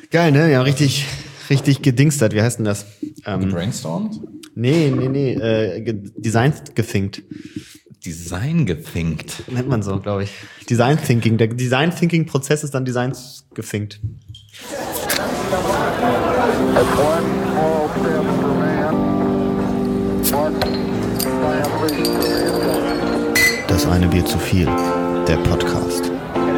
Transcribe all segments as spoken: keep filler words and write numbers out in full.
Geil, ne? Ja, richtig, richtig gedingstert. Wie heißt denn das? Ähm, Gebrainstormt? Nee, nee, nee. Äh, ge- Design gethinkt. Design gethinkt. Nennt man so, glaube ich. Design Thinking. Der Design Thinking Prozess ist dann Design gethinkt. Das eine Bier zu viel. Der Podcast.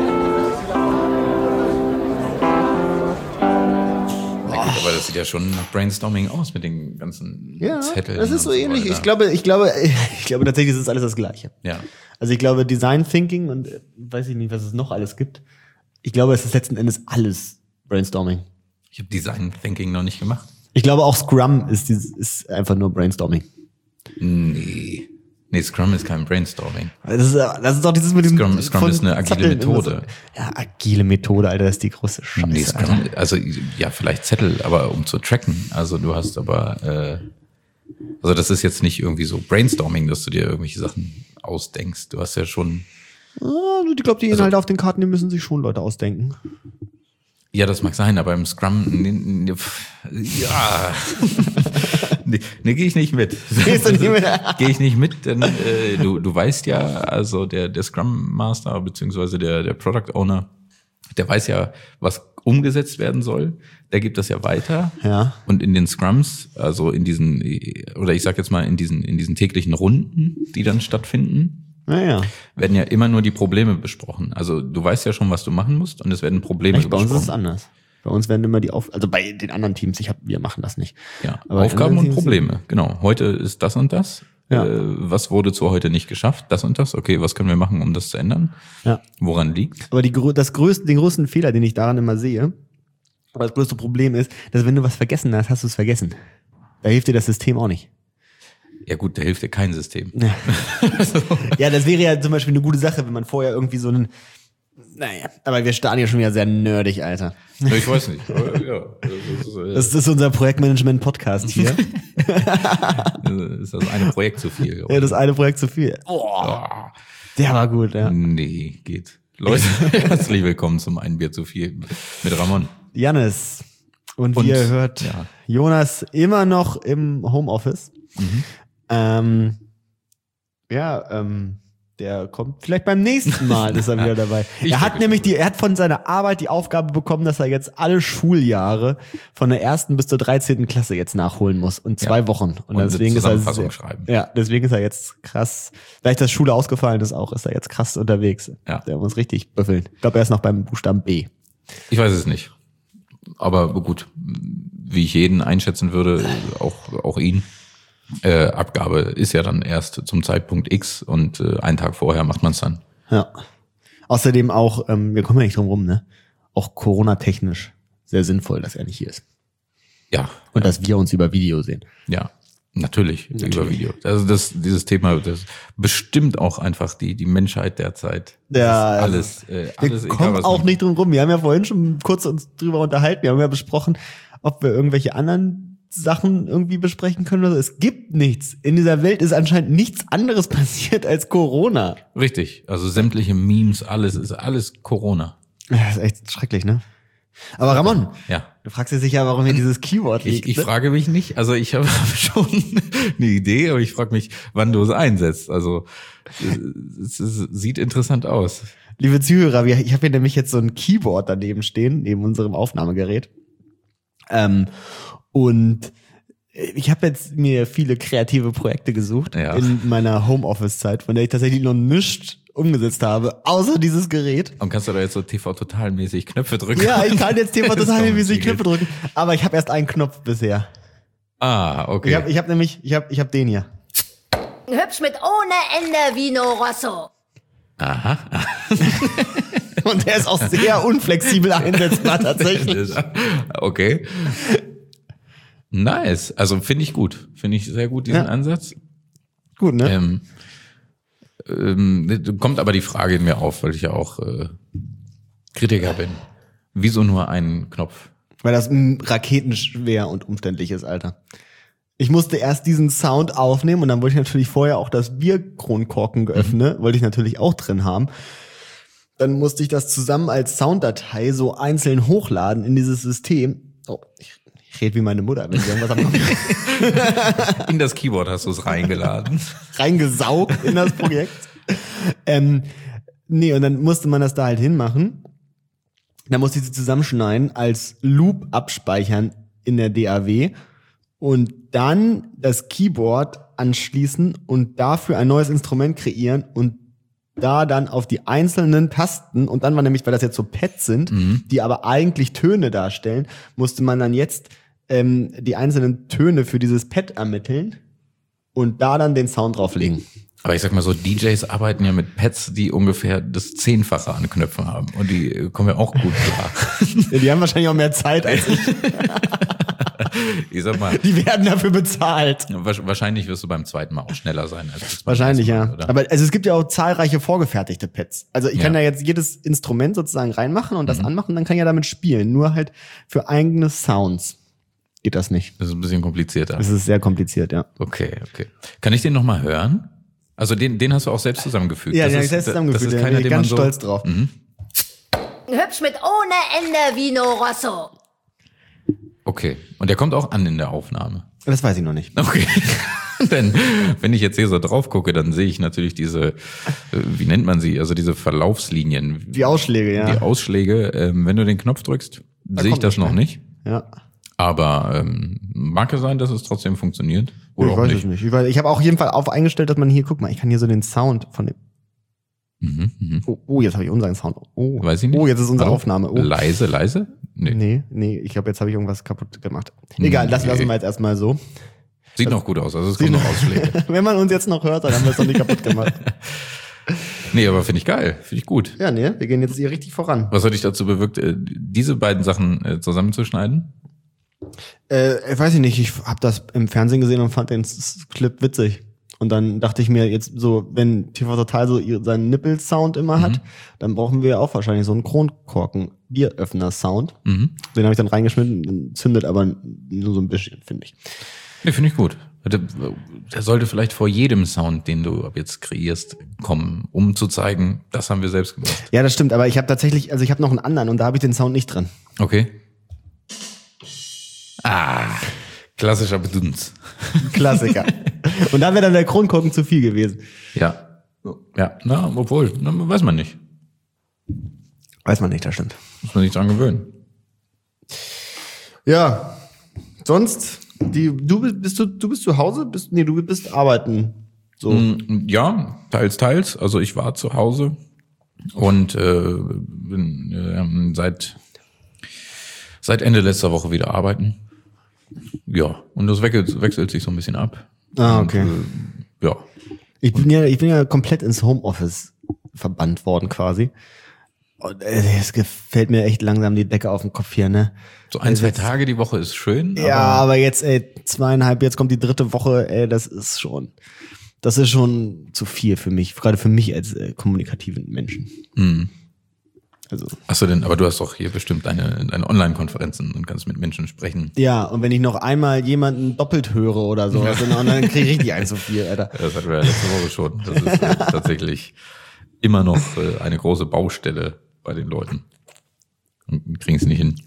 Aber das sieht ja schon nach Brainstorming aus mit den ganzen Ja, Zetteln. das ist so und ähnlich. weiter. Ich glaube, ich glaube, ich glaube tatsächlich ist es alles das Gleiche. Ja. Also ich glaube, Design Thinking und äh, weiß ich nicht, was es noch alles gibt. Ich glaube, es ist letzten Endes alles Brainstorming. Ich habe Design Thinking noch nicht gemacht. Ich glaube auch Scrum ist, dieses- ist einfach nur Brainstorming. Nee. Nee, Scrum ist kein Brainstorming. Das ist, das ist doch dieses mit diesem Scrum, Scrum von ist eine agile Zetteln immer Methode. So. Ja, agile Methode, Alter, das ist die große Scheiße. Nee, Scrum, Alter. also ja, vielleicht Zettel, aber um zu tracken. Also du hast aber, äh, also das ist jetzt nicht irgendwie so Brainstorming, dass du dir irgendwelche Sachen ausdenkst. Du hast ja schon, Ah, ich glaube, die Inhalte auf den Karten, die müssen sich schon Leute ausdenken. ja, das mag sein, aber im Scrum, nee, nee, pff, ja, nee, nee gehe ich nicht mit. Gehst du nicht mit? Gehe ich nicht mit, denn äh, du, du weißt ja, also der, der Scrum Master beziehungsweise der, der Product Owner, der weiß ja, was umgesetzt werden soll. Der gibt das ja weiter. Ja. Und in den Scrums, also in diesen, oder ich sag jetzt mal in diesen, in diesen täglichen Runden, die dann stattfinden, Naja. werden ja immer nur die Probleme besprochen. Also du weißt ja schon, was du machen musst, und es werden Probleme Echt, bei uns ist es besprochen. anders. Bei uns werden immer die Auf, also bei den anderen Teams, ich hab, wir machen das nicht. Ja, Aber die Aufgaben anderen und Teams- Probleme. Genau. Heute ist das und das. Ja. Äh, was wurde zu heute nicht geschafft? Das und das. Okay, was können wir machen, um das zu ändern? Ja. Woran liegt? Aber die, grö- das größte, den größten Fehler, den ich daran immer sehe, aber das größte Problem ist, dass wenn du was vergessen hast, hast du es vergessen. Da hilft dir das System auch nicht. Ja gut, da hilft dir kein System. Ja. Ja, das wäre ja zum Beispiel eine gute Sache, wenn man vorher irgendwie so einen, naja, aber wir starten ja schon wieder sehr nerdig, Alter. Ja, ich weiß nicht. Aber, ja, das ist, äh, Das ist unser Projektmanagement-Podcast hier. ist das eine Projekt zu viel. Ja, das eine Projekt zu viel. Oh, Ah, der war gut, ja. nee, geht. Leute, herzlich willkommen zum Ein Bier zu viel mit Ramon. Jannis. Und, Und, wie ihr hört, ja. Jonas immer noch im Homeoffice. Mhm. Ähm, ja, ähm, der kommt vielleicht beim nächsten Mal, ist er wieder dabei. Ich Er hat denke nämlich die, er hat von seiner Arbeit die Aufgabe bekommen, dass er jetzt alle Schuljahre von der ersten bis zur dreizehnten Klasse jetzt nachholen muss und zwei Ja. Wochen. Und, Und eine deswegen ist er Zusammenfassung sehr, schreiben. ja, deswegen ist er jetzt krass. Vielleicht, dass Schule ausgefallen ist auch, ist er jetzt krass unterwegs. Ja. Der muss richtig büffeln. Ich glaube, er ist noch beim Buchstaben B. Ich weiß es nicht. Aber gut, wie ich jeden einschätzen würde, auch, auch ihn. Äh, Abgabe ist ja dann erst zum Zeitpunkt X und äh, einen Tag vorher macht man es dann. Ja. Außerdem auch, ähm, wir kommen ja nicht drum rum, ne? Auch Corona-technisch sehr sinnvoll, dass er nicht hier ist. Ja. Und dass wir uns über Video sehen. Ja, natürlich, über Natürlich. Video. Also das, dieses Thema, das bestimmt auch einfach die, die Menschheit derzeit. Ja, Das ist alles, äh, Wir alles egal, kommen was auch man- nicht drum rum. Wir haben ja vorhin schon kurz uns drüber unterhalten. Wir haben ja besprochen, ob wir irgendwelche anderen Sachen irgendwie besprechen können oder so. Es gibt nichts. In dieser Welt ist anscheinend nichts anderes passiert als Corona. Richtig. Also sämtliche Memes, alles ist alles Corona. Das ist echt schrecklich, ne? Aber Ramon, Ja. du fragst dich sicher, warum hier dieses Keyword Ich, liegt. ich ne? frage mich nicht, also ich habe schon eine Idee, aber ich frage mich, wann du es einsetzt. Also es, es sieht interessant aus. Liebe Zuhörer, wir, ich habe hier nämlich jetzt so ein Keyboard daneben stehen, neben unserem Aufnahmegerät. Ähm, und ich habe jetzt mir viele kreative Projekte gesucht Ja. in meiner Homeoffice-Zeit, von der ich tatsächlich noch nichts umgesetzt habe, außer dieses Gerät. Und kannst du da jetzt so T V-Total-mäßig Knöpfe drücken? Ja, ich kann jetzt Thema Das ist total doch mäßig ein Knöpfe drücken, aber ich habe erst einen Knopf bisher. Ah, okay. Ich habe ich hab nämlich, ich habe ich hab den hier. Hübsch mit ohne Ende Vino Rosso. Aha. Und der ist auch sehr unflexibel einsetzbar tatsächlich. Okay. Nice. Also finde ich gut. Finde ich sehr gut, diesen Ja. Ansatz. Gut, ne? Ähm, ähm, kommt aber die Frage in mir auf, weil ich ja auch äh, Kritiker bin. Wieso nur einen Knopf? Weil das mm, raketenschwer und umständlich ist, Alter. Ich musste erst diesen Sound aufnehmen und dann wollte ich natürlich vorher auch das Bierkronkorken geöffnet, wollte ich natürlich auch drin haben. dann musste ich das zusammen als Sounddatei so einzeln hochladen in dieses System. Oh, ich, ich rede wie meine Mutter, wenn sie irgendwas haben. In das Keyboard hast du es reingeladen. Reingesaugt in das Projekt. ähm, nee, und dann musste man das da halt hinmachen. Dann musste ich sie zusammenschneiden, als Loop abspeichern in der D A W und dann das Keyboard anschließen und dafür ein neues Instrument kreieren und da dann auf die einzelnen Tasten, und dann war nämlich, weil das jetzt so Pads sind, mhm. die aber eigentlich Töne darstellen, musste man dann jetzt ähm, die einzelnen Töne für dieses Pad ermitteln und da dann den Sound drauflegen. Aber ich sag mal so, D Js arbeiten ja mit Pads, die ungefähr das Zehnfache an Knöpfen haben. Und die kommen ja auch gut klar. Ja, die haben wahrscheinlich auch mehr Zeit als ich. Ich sag mal. Die werden dafür bezahlt. Wahrscheinlich wirst du beim zweiten Mal auch schneller sein. Als wahrscheinlich, Mal, ja. Oder? Aber also es gibt ja auch zahlreiche vorgefertigte Pads. Also ich kann ja ja jetzt jedes Instrument sozusagen reinmachen und das mhm. anmachen, dann kann ich ja damit spielen. Nur halt für eigene Sounds geht das nicht. Das ist ein bisschen komplizierter. Das ist sehr kompliziert, ja. Okay, okay. Kann ich den nochmal hören? Also den, den hast du auch selbst zusammengefügt. Ja, das den ist, ich selbst zusammengefügt. Das ist da keiner, bin ich den ganz man so, stolz drauf. Mhm. Hübsch mit ohne Ende Vino Rosso. Okay. Und der kommt auch an in der Aufnahme. Das weiß ich noch nicht. Okay. Denn wenn ich jetzt hier so drauf gucke, dann sehe ich natürlich diese, wie nennt man sie, also diese Verlaufslinien. Die Ausschläge, ja. Die Ausschläge. Ähm, wenn du den Knopf drückst, da sehe ich das noch nicht. Ja. Aber ähm, mag es sein, dass es trotzdem funktioniert? Oder ich auch weiß nicht? es nicht. Ich, weiß, ich habe auch jeden Fall auf eingestellt, dass man hier, guck mal, ich kann hier so den Sound von dem. Mhm, mh. Oh, oh, jetzt habe ich unseren Sound. Oh, weiß ich nicht. Oh, jetzt ist unsere Hallo? Aufnahme. Oh. Leise, leise? Nee. Nee, nee, ich glaube, jetzt habe ich irgendwas kaputt gemacht. Egal, das Nee. lassen wir jetzt erstmal so. Sieht noch gut aus, also es kommen noch Ausschläge. Wenn man uns jetzt noch hört, dann haben wir es doch nicht kaputt gemacht. Nee, aber finde ich geil, finde ich gut. Ja, nee, wir gehen jetzt hier richtig voran. Was hat dich dazu bewirkt, äh, diese beiden Sachen äh, zusammenzuschneiden? Äh, ich weiß ich nicht, ich habe das im Fernsehen gesehen und fand den S- Clip witzig. Und dann dachte ich mir jetzt so, wenn T V Total so ihr- seinen Nippel-Sound immer hat, dann brauchen wir auch wahrscheinlich so einen Kronkorken-Bieröffner-Sound. Mhm. Den habe ich dann reingeschnitten, zündet aber nur so ein bisschen, finde ich. Nee, finde ich gut. Der, der sollte vielleicht vor jedem Sound, den du ab jetzt kreierst, kommen, um zu zeigen, das haben wir selbst gemacht. Ja, das stimmt, aber ich habe tatsächlich, also ich habe noch einen anderen und da habe ich den Sound nicht drin. Okay. Ah, klassischer Bedunz. Klassiker. Und da wäre dann der Kronkorken zu viel gewesen. Ja. Ja, na, obwohl, na, weiß man nicht. Weiß man nicht, das stimmt. Muss man sich dran gewöhnen. Ja, sonst, die, du bist, bist du, du bist zu Hause? Bist, nee, du bist arbeiten. So. Mm, Ja, teils, teils. Also ich war zu Hause und äh, bin äh, seit seit Ende letzter Woche wieder arbeiten. Ja, und das wechselt, wechselt sich so ein bisschen ab. Ah, okay. Und, äh, ja. Ich bin ja, ich bin ja komplett ins Homeoffice verbannt worden quasi. Und äh, es gefällt mir echt langsam die Decke auf den Kopf hier, ne? So ein, zwei Tage die Woche ist schön. Ja, aber aber jetzt, ey, zweieinhalb, jetzt kommt die dritte Woche, ey, das ist schon, das ist schon zu viel für mich, gerade für mich als äh, kommunikativen Menschen. Mhm. Also. Achso, denn, aber du hast doch hier bestimmt deine, deine Online-Konferenzen und kannst mit Menschen sprechen. Ja, und wenn ich noch einmal jemanden doppelt höre oder so, also, dann kriege ich richtig eins zu viel, Alter. Das hatten wir ja letzte Woche schon. Das ist äh, tatsächlich immer noch äh, eine große Baustelle bei den Leuten. Und kriegen es nicht hin.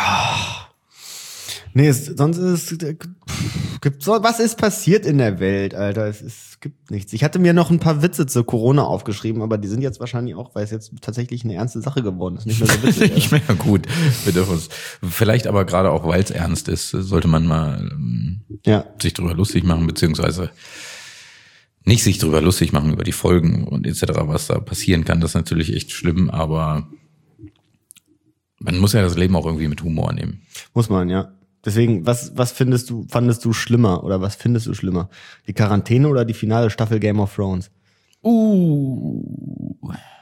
Nee, es, sonst ist es, gibt so, was ist passiert in der Welt, Alter? Es, ist, es gibt nichts. Ich hatte mir noch ein paar Witze zu Corona aufgeschrieben, aber die sind jetzt wahrscheinlich auch, weil es jetzt tatsächlich eine ernste Sache geworden ist. Nicht mehr so witzig. Nicht mehr gut. Wir dürfen uns, vielleicht aber gerade auch, weil es ernst ist, sollte man mal ähm, Ja. sich drüber lustig machen, beziehungsweise nicht sich drüber lustig machen über die Folgen und et cetera, was da passieren kann. Das ist natürlich echt schlimm, aber man muss ja das Leben auch irgendwie mit Humor nehmen. Muss man, ja. Deswegen, was, was findest du, fandest du schlimmer oder was findest du schlimmer? Die Quarantäne oder die finale Staffel Game of Thrones? Uh.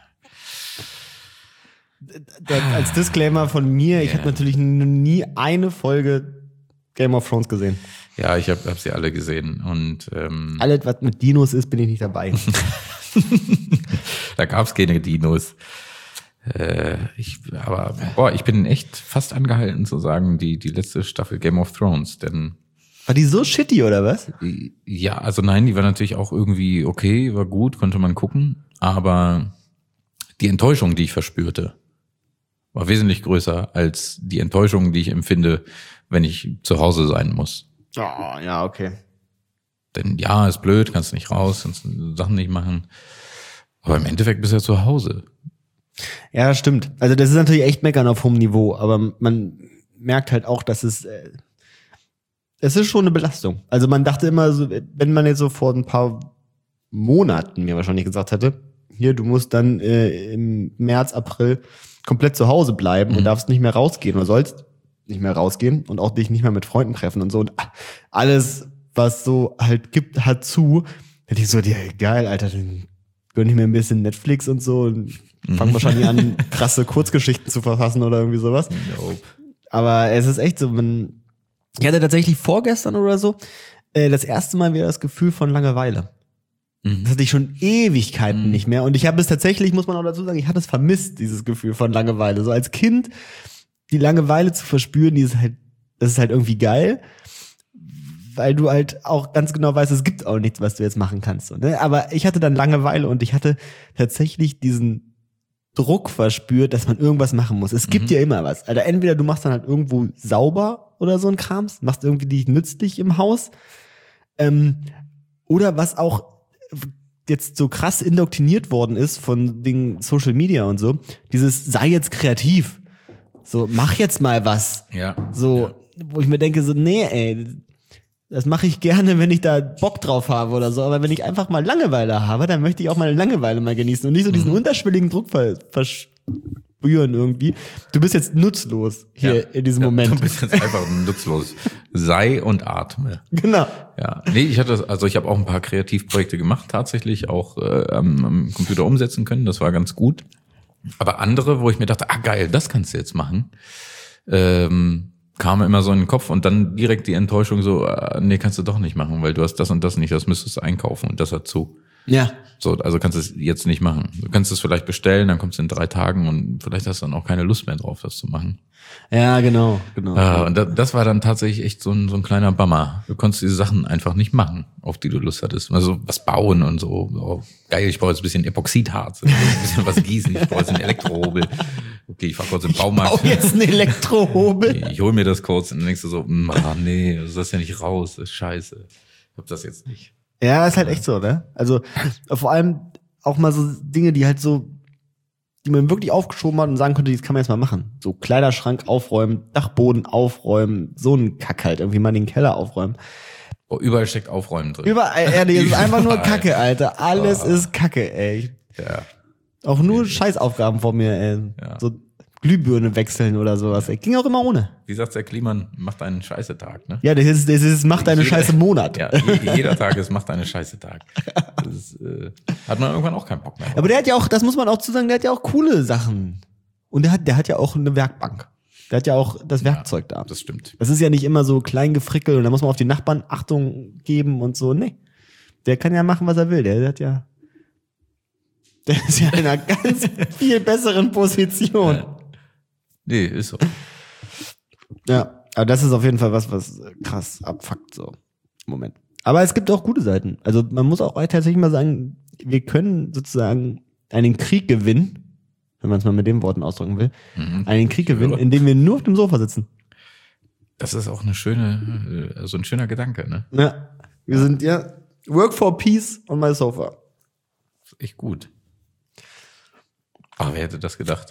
Das, als Disclaimer von mir, ich Yeah. habe natürlich n- nie eine Folge Game of Thrones gesehen. Ja, ich habe hab sie alle gesehen und ähm, Alles, was mit Dinos ist, bin ich nicht dabei. da gab's keine Dinos. Äh, ich, aber boah, ich bin echt fast angehalten zu sagen, die die letzte Staffel Game of Thrones, denn War die so shitty oder was? ja, also nein, die war natürlich auch irgendwie okay, war gut, konnte man gucken, aber die Enttäuschung, die ich verspürte, war wesentlich größer als die Enttäuschung, die ich empfinde, wenn ich zu Hause sein muss. Oh, ja, okay. Denn ja, ist blöd, kannst nicht raus, kannst Sachen nicht machen. Aber im Endeffekt bist du ja zu Hause. Ja, das stimmt. Also das ist natürlich echt meckern auf hohem Niveau, aber man merkt halt auch, dass es äh, es ist schon eine Belastung. Also man dachte immer, so, wenn man jetzt so vor ein paar Monaten mir wahrscheinlich gesagt hätte, hier, du musst dann äh, im März, April komplett zu Hause bleiben mhm. und darfst nicht mehr rausgehen oder sollst nicht mehr rausgehen und auch dich nicht mehr mit Freunden treffen und so. Und alles, was so halt gibt, hat zu. Hätte ich so, ja, geil, Alter, dann gönn ich mir ein bisschen Netflix und so und fang wahrscheinlich an, krasse Kurzgeschichten zu verfassen oder irgendwie sowas. Nope. Aber es ist echt so, man, ich hatte tatsächlich vorgestern oder so äh, das erste Mal wieder das Gefühl von Langeweile. Mhm. Das hatte ich schon Ewigkeiten mhm. nicht mehr. Und ich habe es tatsächlich, muss man auch dazu sagen, ich hatte es vermisst, dieses Gefühl von Langeweile. So als Kind die Langeweile zu verspüren, die ist halt, das ist halt irgendwie geil, weil du halt auch ganz genau weißt, es gibt auch nichts, was du jetzt machen kannst. So, ne? Aber ich hatte dann Langeweile und ich hatte tatsächlich diesen Druck verspürt, dass man irgendwas machen muss. Es gibt mhm. ja immer was. Also entweder du machst dann halt irgendwo sauber oder so ein Krams, machst irgendwie dich nützlich im Haus, ähm, oder was auch jetzt so krass indoktriniert worden ist von den Social Media und so, dieses sei jetzt kreativ. So, mach jetzt mal was. Ja. So, ja. Wo ich mir denke, so, nee, ey, das mache ich gerne, wenn ich da Bock drauf habe oder so. Aber wenn ich einfach mal Langeweile habe, dann möchte ich auch meine Langeweile mal genießen und nicht so diesen mhm. unterschwelligen Druck ver- verspüren irgendwie. Du bist jetzt nutzlos hier ja. in diesem ja, Moment. Du bist jetzt einfach nutzlos. Sei und atme. Genau. Ja, nee, ich hatte, also ich habe auch ein paar Kreativprojekte gemacht, tatsächlich auch äh, am, am Computer umsetzen können. Das war ganz gut. Aber andere, wo ich mir dachte, ah geil, das kannst du jetzt machen, ähm, kam immer so in den Kopf und dann direkt die Enttäuschung so, äh, nee, kannst du doch nicht machen, weil du hast das und das nicht, das müsstest du einkaufen und das dazu. Ja. So, also kannst du es jetzt nicht machen. Du kannst es vielleicht bestellen, dann kommst du in drei Tagen und vielleicht hast du dann auch keine Lust mehr drauf, das zu machen. Ja, genau, genau. Äh, und das, das war dann tatsächlich echt so ein, so ein kleiner Bummer. Du konntest diese Sachen einfach nicht machen, auf die du Lust hattest. Also was bauen und so. Oh, geil, ich brauche jetzt ein bisschen Epoxidharz, ein bisschen was gießen, ich brauche jetzt einen Elektrohobel. Okay, ich fahr kurz im Baumarkt. Ich brauche jetzt einen Elektrohobel. Ich hol mir das kurz und dann denkst du so, ah, nee, das ist ja nicht raus, das ist scheiße. Ich hab das jetzt nicht. Ja, ist halt echt so, ne? Also vor allem auch mal so Dinge, die halt so, die man wirklich aufgeschoben hat und sagen könnte, das kann man jetzt mal machen. So Kleiderschrank aufräumen, Dachboden aufräumen, so ein Kack halt, irgendwie mal den Keller aufräumen. Oh, überall steckt Aufräumen drin. Überall, ehrlich, es ist einfach nur Kacke, Alter. Alles oh. ist Kacke, ey. Ja. Auch nur Scheißaufgaben vor mir, ey. Ja. So Glühbirne wechseln oder sowas, ey. Ging auch immer ohne. Wie sagt der Kliman, macht einen scheiße Tag, ne? Ja, das ist, das ist, macht einen Jeder, scheiße Monat. Ja, je, jeder Tag ist, macht einen scheiße Tag. Das ist, äh, hat man irgendwann auch keinen Bock mehr drauf. Aber der hat ja auch, das muss man auch zu sagen, der hat ja auch coole Sachen. Und der hat, der hat ja auch eine Werkbank. Der hat ja auch das Werkzeug ja, da. Das stimmt. Das ist ja nicht immer so klein gefrickelt und da muss man auf die Nachbarn Achtung geben und so. Nee. Der kann ja machen, was er will. Der hat ja, der ist ja in einer ganz viel besseren Position. Ja. Nee, ist so. Ja, aber das ist auf jeden Fall was, was krass abfuckt, so im Moment. Aber es gibt auch gute Seiten. Also man muss auch tatsächlich mal sagen, wir können sozusagen einen Krieg gewinnen, wenn man es mal mit den Worten ausdrücken will, mhm. einen Krieg gewinnen, indem wir nur auf dem Sofa sitzen. Das ist auch eine schöne, so ein schöner Gedanke, ne? Ja, wir sind ja work for peace on my sofa. Das ist echt gut. Aber wer hätte das gedacht?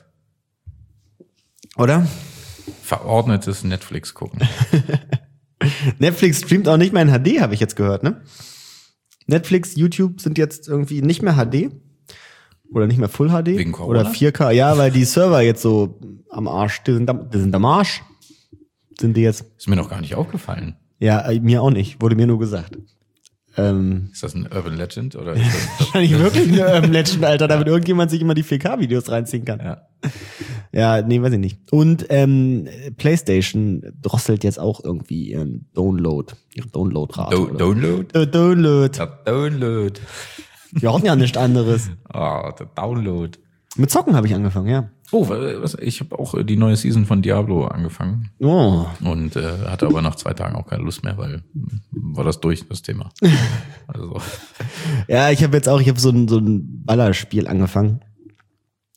Oder? Verordnetes Netflix gucken. Netflix streamt auch nicht mehr in H D, habe ich jetzt gehört, ne? Netflix, YouTube sind jetzt irgendwie nicht mehr H D. Oder nicht mehr Full H D. Wegen Corona? Oder vier K. Ja, weil die Server jetzt so am Arsch, die sind am, die sind am Arsch. Sind die jetzt. Ist mir noch gar nicht aufgefallen. Ja, mir auch nicht. Wurde mir nur gesagt. Ähm, ist das ein Urban Legend? Oder ist das wahrscheinlich wirklich eine Urban Legend, Alter, damit irgendjemand sich immer die vier K-Videos reinziehen kann. Ja. Ja, nee, weiß ich nicht. Und ähm, PlayStation drosselt jetzt auch irgendwie ihren Download, ihre Downloadrate. Do- Download? Der Download. Der Download. Wir hatten ja nichts anderes. Ah, oh, der Download. Mit Zocken habe ich angefangen, ja. Oh, was, ich habe auch die neue Season von Diablo angefangen. Oh. Und äh, hatte aber nach zwei Tagen auch keine Lust mehr, weil war das durch, das Thema. Also. Ja, ich habe jetzt auch, ich habe so ein, so ein Ballerspiel angefangen.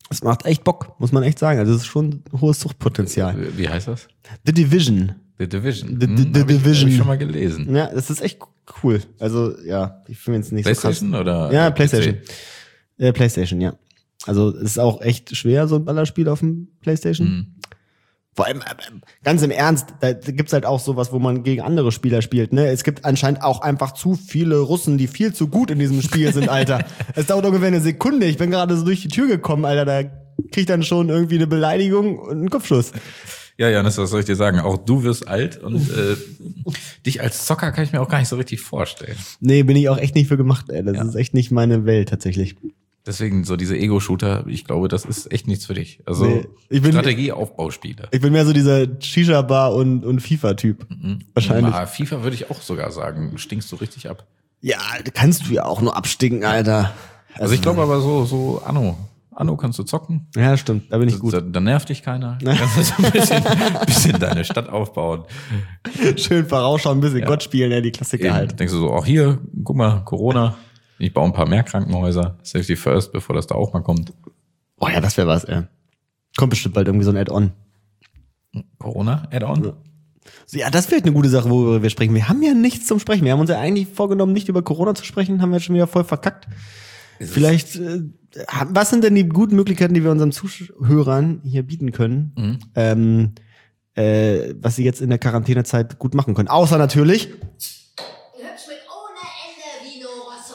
Es macht echt Bock, muss man echt sagen. Also es ist schon ein hohes Suchtpotenzial. Wie heißt das? The Division. The Division. The, the, the hm, Division. Ich, hab ich schon mal gelesen. Ja, das ist echt cool. Also ja, ich finde es nicht PlayStation so krass. oder? Ja, P C? PlayStation. Äh, PlayStation, ja. Also es ist auch echt schwer, so ein Ballerspiel auf dem PlayStation. Mhm. Vor allem, ganz im Ernst, da gibt's halt auch sowas, wo man gegen andere Spieler spielt, ne? Es gibt anscheinend auch einfach zu viele Russen, die viel zu gut in diesem Spiel sind, Alter. Es dauert ungefähr eine Sekunde. Ich bin gerade so durch die Tür gekommen, Alter, da krieg ich dann schon irgendwie eine Beleidigung und einen Kopfschuss. Ja, Janis, was soll ich dir sagen? Auch du wirst alt und äh, dich als Zocker kann ich mir auch gar nicht so richtig vorstellen. Nee, bin ich auch echt nicht für gemacht, ey. Das Ja. ist echt nicht meine Welt, tatsächlich. Deswegen so diese Ego-Shooter, ich glaube, das ist echt nichts für dich. Also Nee, ich bin- Strategie-Aufbauspiele. Ich bin mehr so dieser Shisha-Bar- und, und FIFA-Typ. Wahrscheinlich. Ah, FIFA würde ich auch sogar sagen, stinkst du richtig ab. Ja, kannst du ja auch nur abstinken, Alter. Also ich glaube aber so, so Anno. Anno kannst du zocken. Ja, stimmt, da bin ich gut. Da, da nervt dich keiner. Du kannst so ein bisschen, bisschen deine Stadt aufbauen. Schön vorausschauen, ein bisschen Gott spielen, ja, die Klassiker Eben, halt. denkst du so, auch hier, guck mal, Corona. Ich baue ein paar mehr Krankenhäuser. Safety first, bevor das da auch mal kommt. Oh ja, das wäre was, ey. Kommt bestimmt bald irgendwie so ein Add-on. Corona-Add-on? Ja, das wäre eine gute Sache, worüber wir sprechen. Wir haben ja nichts zum Sprechen. Wir haben uns ja eigentlich vorgenommen, nicht über Corona zu sprechen, haben wir schon wieder voll verkackt. Vielleicht, äh, was sind denn die guten Möglichkeiten, die wir unseren Zuhörern hier bieten können, Mhm. ähm, äh, was sie jetzt in der Quarantänezeit gut machen können? Außer natürlich, Hübsch mit ohne Ende Vino Rosso.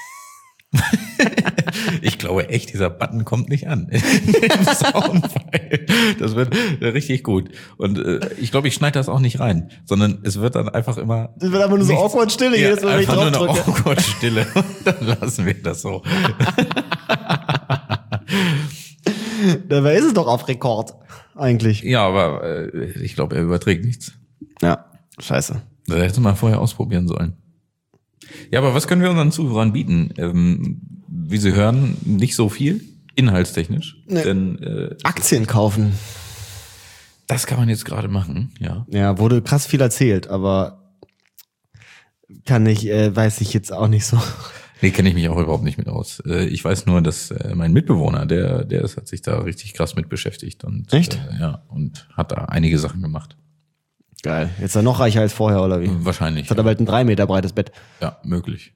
Ich glaube echt, dieser Button kommt nicht an. Im Soundfile. Das wird richtig gut. Und äh, ich glaube, ich schneide das auch nicht rein, sondern es wird dann einfach immer... das wird einfach nur so nichts- awkward Stille, ja, jedes Mal, wenn ich einfach nur drauf eine drücke. awkward Stille. Dann lassen wir das so. Dabei ist es doch auf Rekord, eigentlich. Ja, aber äh, ich glaube, er überträgt nichts. Ja, scheiße. Das hätte man vorher ausprobieren sollen. Ja, aber was können wir unseren Zuhörern bieten? Ähm, wie sie hören, nicht so viel, inhaltstechnisch. Nee. Denn äh, Aktien kaufen. das kann man jetzt gerade machen, ja. Ja, wurde krass viel erzählt, aber kann ich, äh, weiß ich jetzt auch nicht so. Nee, kenne ich mich auch überhaupt nicht mit aus. Äh, ich weiß nur, dass äh, mein Mitbewohner, der, der ist, hat sich da richtig krass mit beschäftigt. Und, Echt? Äh, ja, und hat da einige Sachen gemacht. Geil. Jetzt ist er noch reicher als vorher, oder wie? Wahrscheinlich. Jetzt hat er bald ein drei Meter breites Bett. Ja, möglich.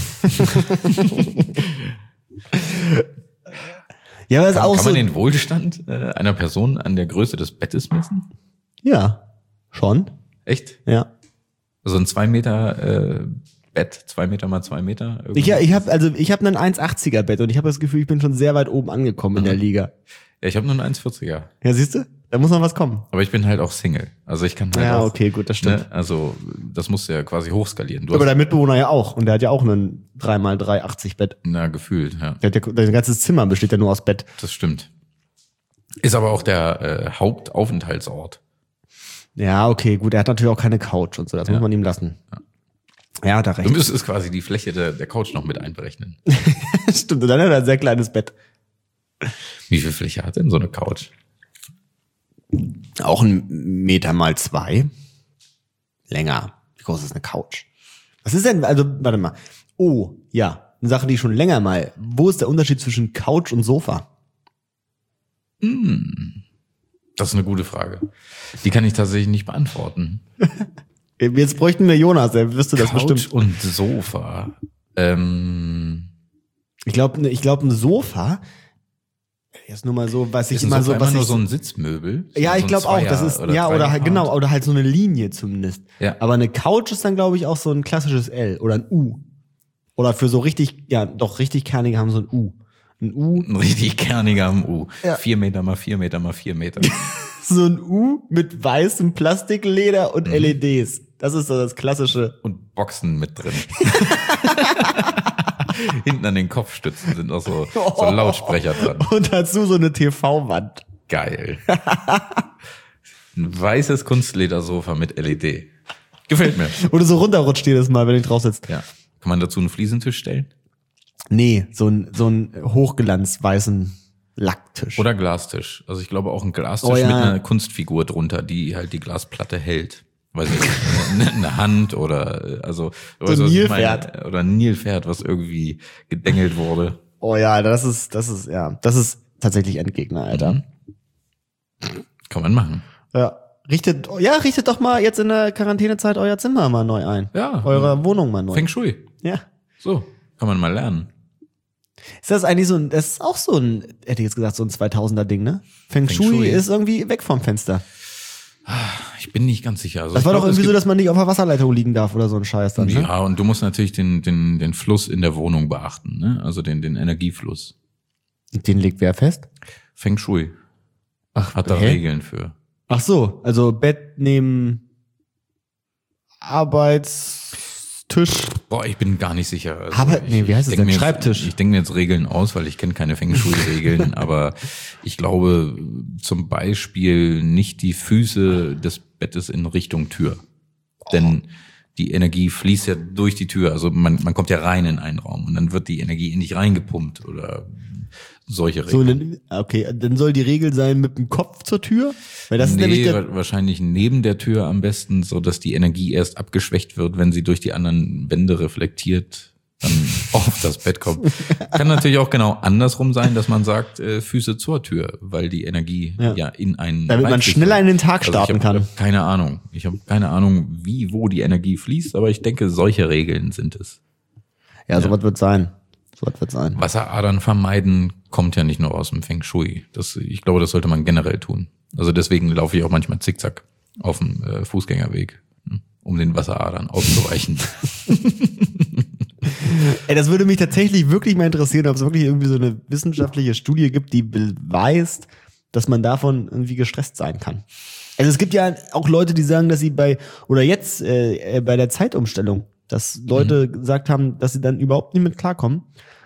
Ja, aber ist Kann, auch kann so. man den Wohlstand äh, einer Person an der Größe des Bettes messen? Ja, schon. Echt? Ja. So ein zwei Meter äh, Bett, zwei Meter mal zwei Meter? irgendwie? Ich, ja, ich habe also ich habe ein eins achtziger Bett und ich habe das Gefühl, ich bin schon sehr weit oben angekommen in der Liga. Ja, ich habe nur ein eins vierziger. Ja, siehst du? Da muss noch was kommen. Aber ich bin halt auch Single. Also ich kann halt Ja, auch, okay, gut, das stimmt. Ne, also das musst du ja quasi hochskalieren. Du Aber hast, dein Mitbewohner ja auch. Und der hat ja auch ein drei mal drei achtzig Bett. na, gefühlt, ja. Der hat ja, dein ganzes Zimmer besteht ja nur aus Bett. Das stimmt. Ist aber auch der äh, Hauptaufenthaltsort. Ja, okay, gut. Er hat natürlich auch keine Couch und so. Das Ja. muss man ihm lassen. Ja, hat er Du recht. müsstest quasi die Fläche der, der Couch noch mit einberechnen. Stimmt. Und dann hat er ein sehr kleines Bett. Wie viel Fläche hat denn so eine Couch? Auch ein Meter mal zwei. Länger. Wie groß ist eine Couch? Was ist denn, also, warte mal. Oh, ja. Eine Sache, die ich schon länger mal. Wo ist der Unterschied zwischen Couch und Sofa? Das ist eine gute Frage. Die kann ich tatsächlich nicht beantworten. Jetzt bräuchten wir Jonas, der wüsste das Couch bestimmt. und Sofa. Ähm, Ich glaube, ich glaube, ein Sofa. Jetzt nur mal so, was ich ist ein immer Sofa so, was immer nur ich so ein Sitzmöbel? ja, so ich ein glaube auch, das Zweier- ist ja oder halt Dreierpart? genau oder halt so eine Linie zumindest. Ja. Aber eine Couch ist dann glaube ich auch so ein klassisches L oder ein U. Oder für so richtig, ja, doch richtig kernige haben so ein U. Ein U, Ein richtig kerniger am U. Ja. Vier Meter mal vier Meter mal vier Meter. so ein U mit weißem Plastikleder Mhm. und L E Ds. Das ist so das klassische. Und Boxen mit drin. Hinten an den Kopfstützen sind noch so, so Lautsprecher dran. Und dazu so eine T V-Wand. Geil. Ein weißes Kunstledersofa mit L E D. Gefällt mir. Oder so runterrutscht jedes Mal, wenn ich drauf sitze. Ja. Kann man dazu einen Fliesentisch stellen? Nee, so ein, so ein hochglanz weißen Lacktisch. Oder Glastisch. Also ich glaube auch ein Glastisch Oh ja. mit einer Kunstfigur drunter, die halt die Glasplatte hält. Weiß ich nicht, eine, eine Hand oder also So weißt ein du, was ich Nilpferd. meine? Oder ein Nilpferd, was irgendwie gedengelt wurde. Oh ja, das ist, das ist, ja, das ist tatsächlich Endgegner, Alter. Mhm. Kann man machen. Ja. Richtet, ja, richtet doch mal jetzt in der Quarantänezeit euer Zimmer mal neu ein. Ja. Eure Wohnung mal neu. Feng Shui. Ja. So, kann man mal lernen. Ist das eigentlich so ein, das ist auch so ein, hätte ich jetzt gesagt, so ein zweitausender-Ding, ne? Feng, Feng Shui, Shui ist irgendwie weg vom Fenster. Ich bin nicht ganz sicher. Also das war glaub, doch irgendwie so, dass man nicht auf der Wasserleitung liegen darf oder so ein Scheiß dann, ne? Ja, und du musst natürlich den, den, den Fluss in der Wohnung beachten, ne? Also den, den Energiefluss. Den legt wer fest? Feng Shui. Ach, hat da hä? Regeln für. Ach so, also Bett neben Arbeitstisch. Boah, ich bin gar nicht sicher. Also Aber, nee, wie heißt es denn? Mir Schreibtisch. Jetzt, ich denke mir jetzt Regeln aus, weil ich kenne keine Feng Shui-Regeln, aber ich glaube zum Beispiel nicht die Füße des Bettes in Richtung Tür. Oh. Denn die Energie fließt ja durch die Tür. Also man, man kommt ja rein in einen Raum und dann wird die Energie in dich reingepumpt oder solche Regeln. So, okay, dann soll die Regel sein mit dem Kopf zur Tür? Weil das nee, ist nämlich der wahrscheinlich neben der Tür am besten, so dass die Energie erst abgeschwächt wird, wenn sie durch die anderen Wände reflektiert dann auf das Bett kommt. Kann natürlich auch genau andersrum sein, dass man sagt, äh, Füße zur Tür, weil die Energie ja, ja in einen damit man schneller in den Tag starten also ich hab, kann. Ich habe keine Ahnung. Ich habe keine Ahnung, wie, wo die Energie fließt, aber ich denke, solche Regeln sind es. Ja, ja. sowas wird sein. Sowas wird sein. Wasseradern vermeiden kommt ja nicht nur aus dem Feng Shui. Das, ich glaube, das sollte man generell tun. Also deswegen laufe ich auch manchmal zickzack auf dem äh, Fußgängerweg, um den Wasseradern auszuweichen. Ey, das würde mich tatsächlich wirklich mal interessieren, ob es wirklich irgendwie so eine wissenschaftliche Studie gibt, die beweist, dass man davon irgendwie gestresst sein kann. Also es gibt ja auch Leute, die sagen, dass sie bei, oder jetzt äh, bei der Zeitumstellung, dass Leute mhm. gesagt haben, dass sie dann überhaupt nicht mit klarkommen.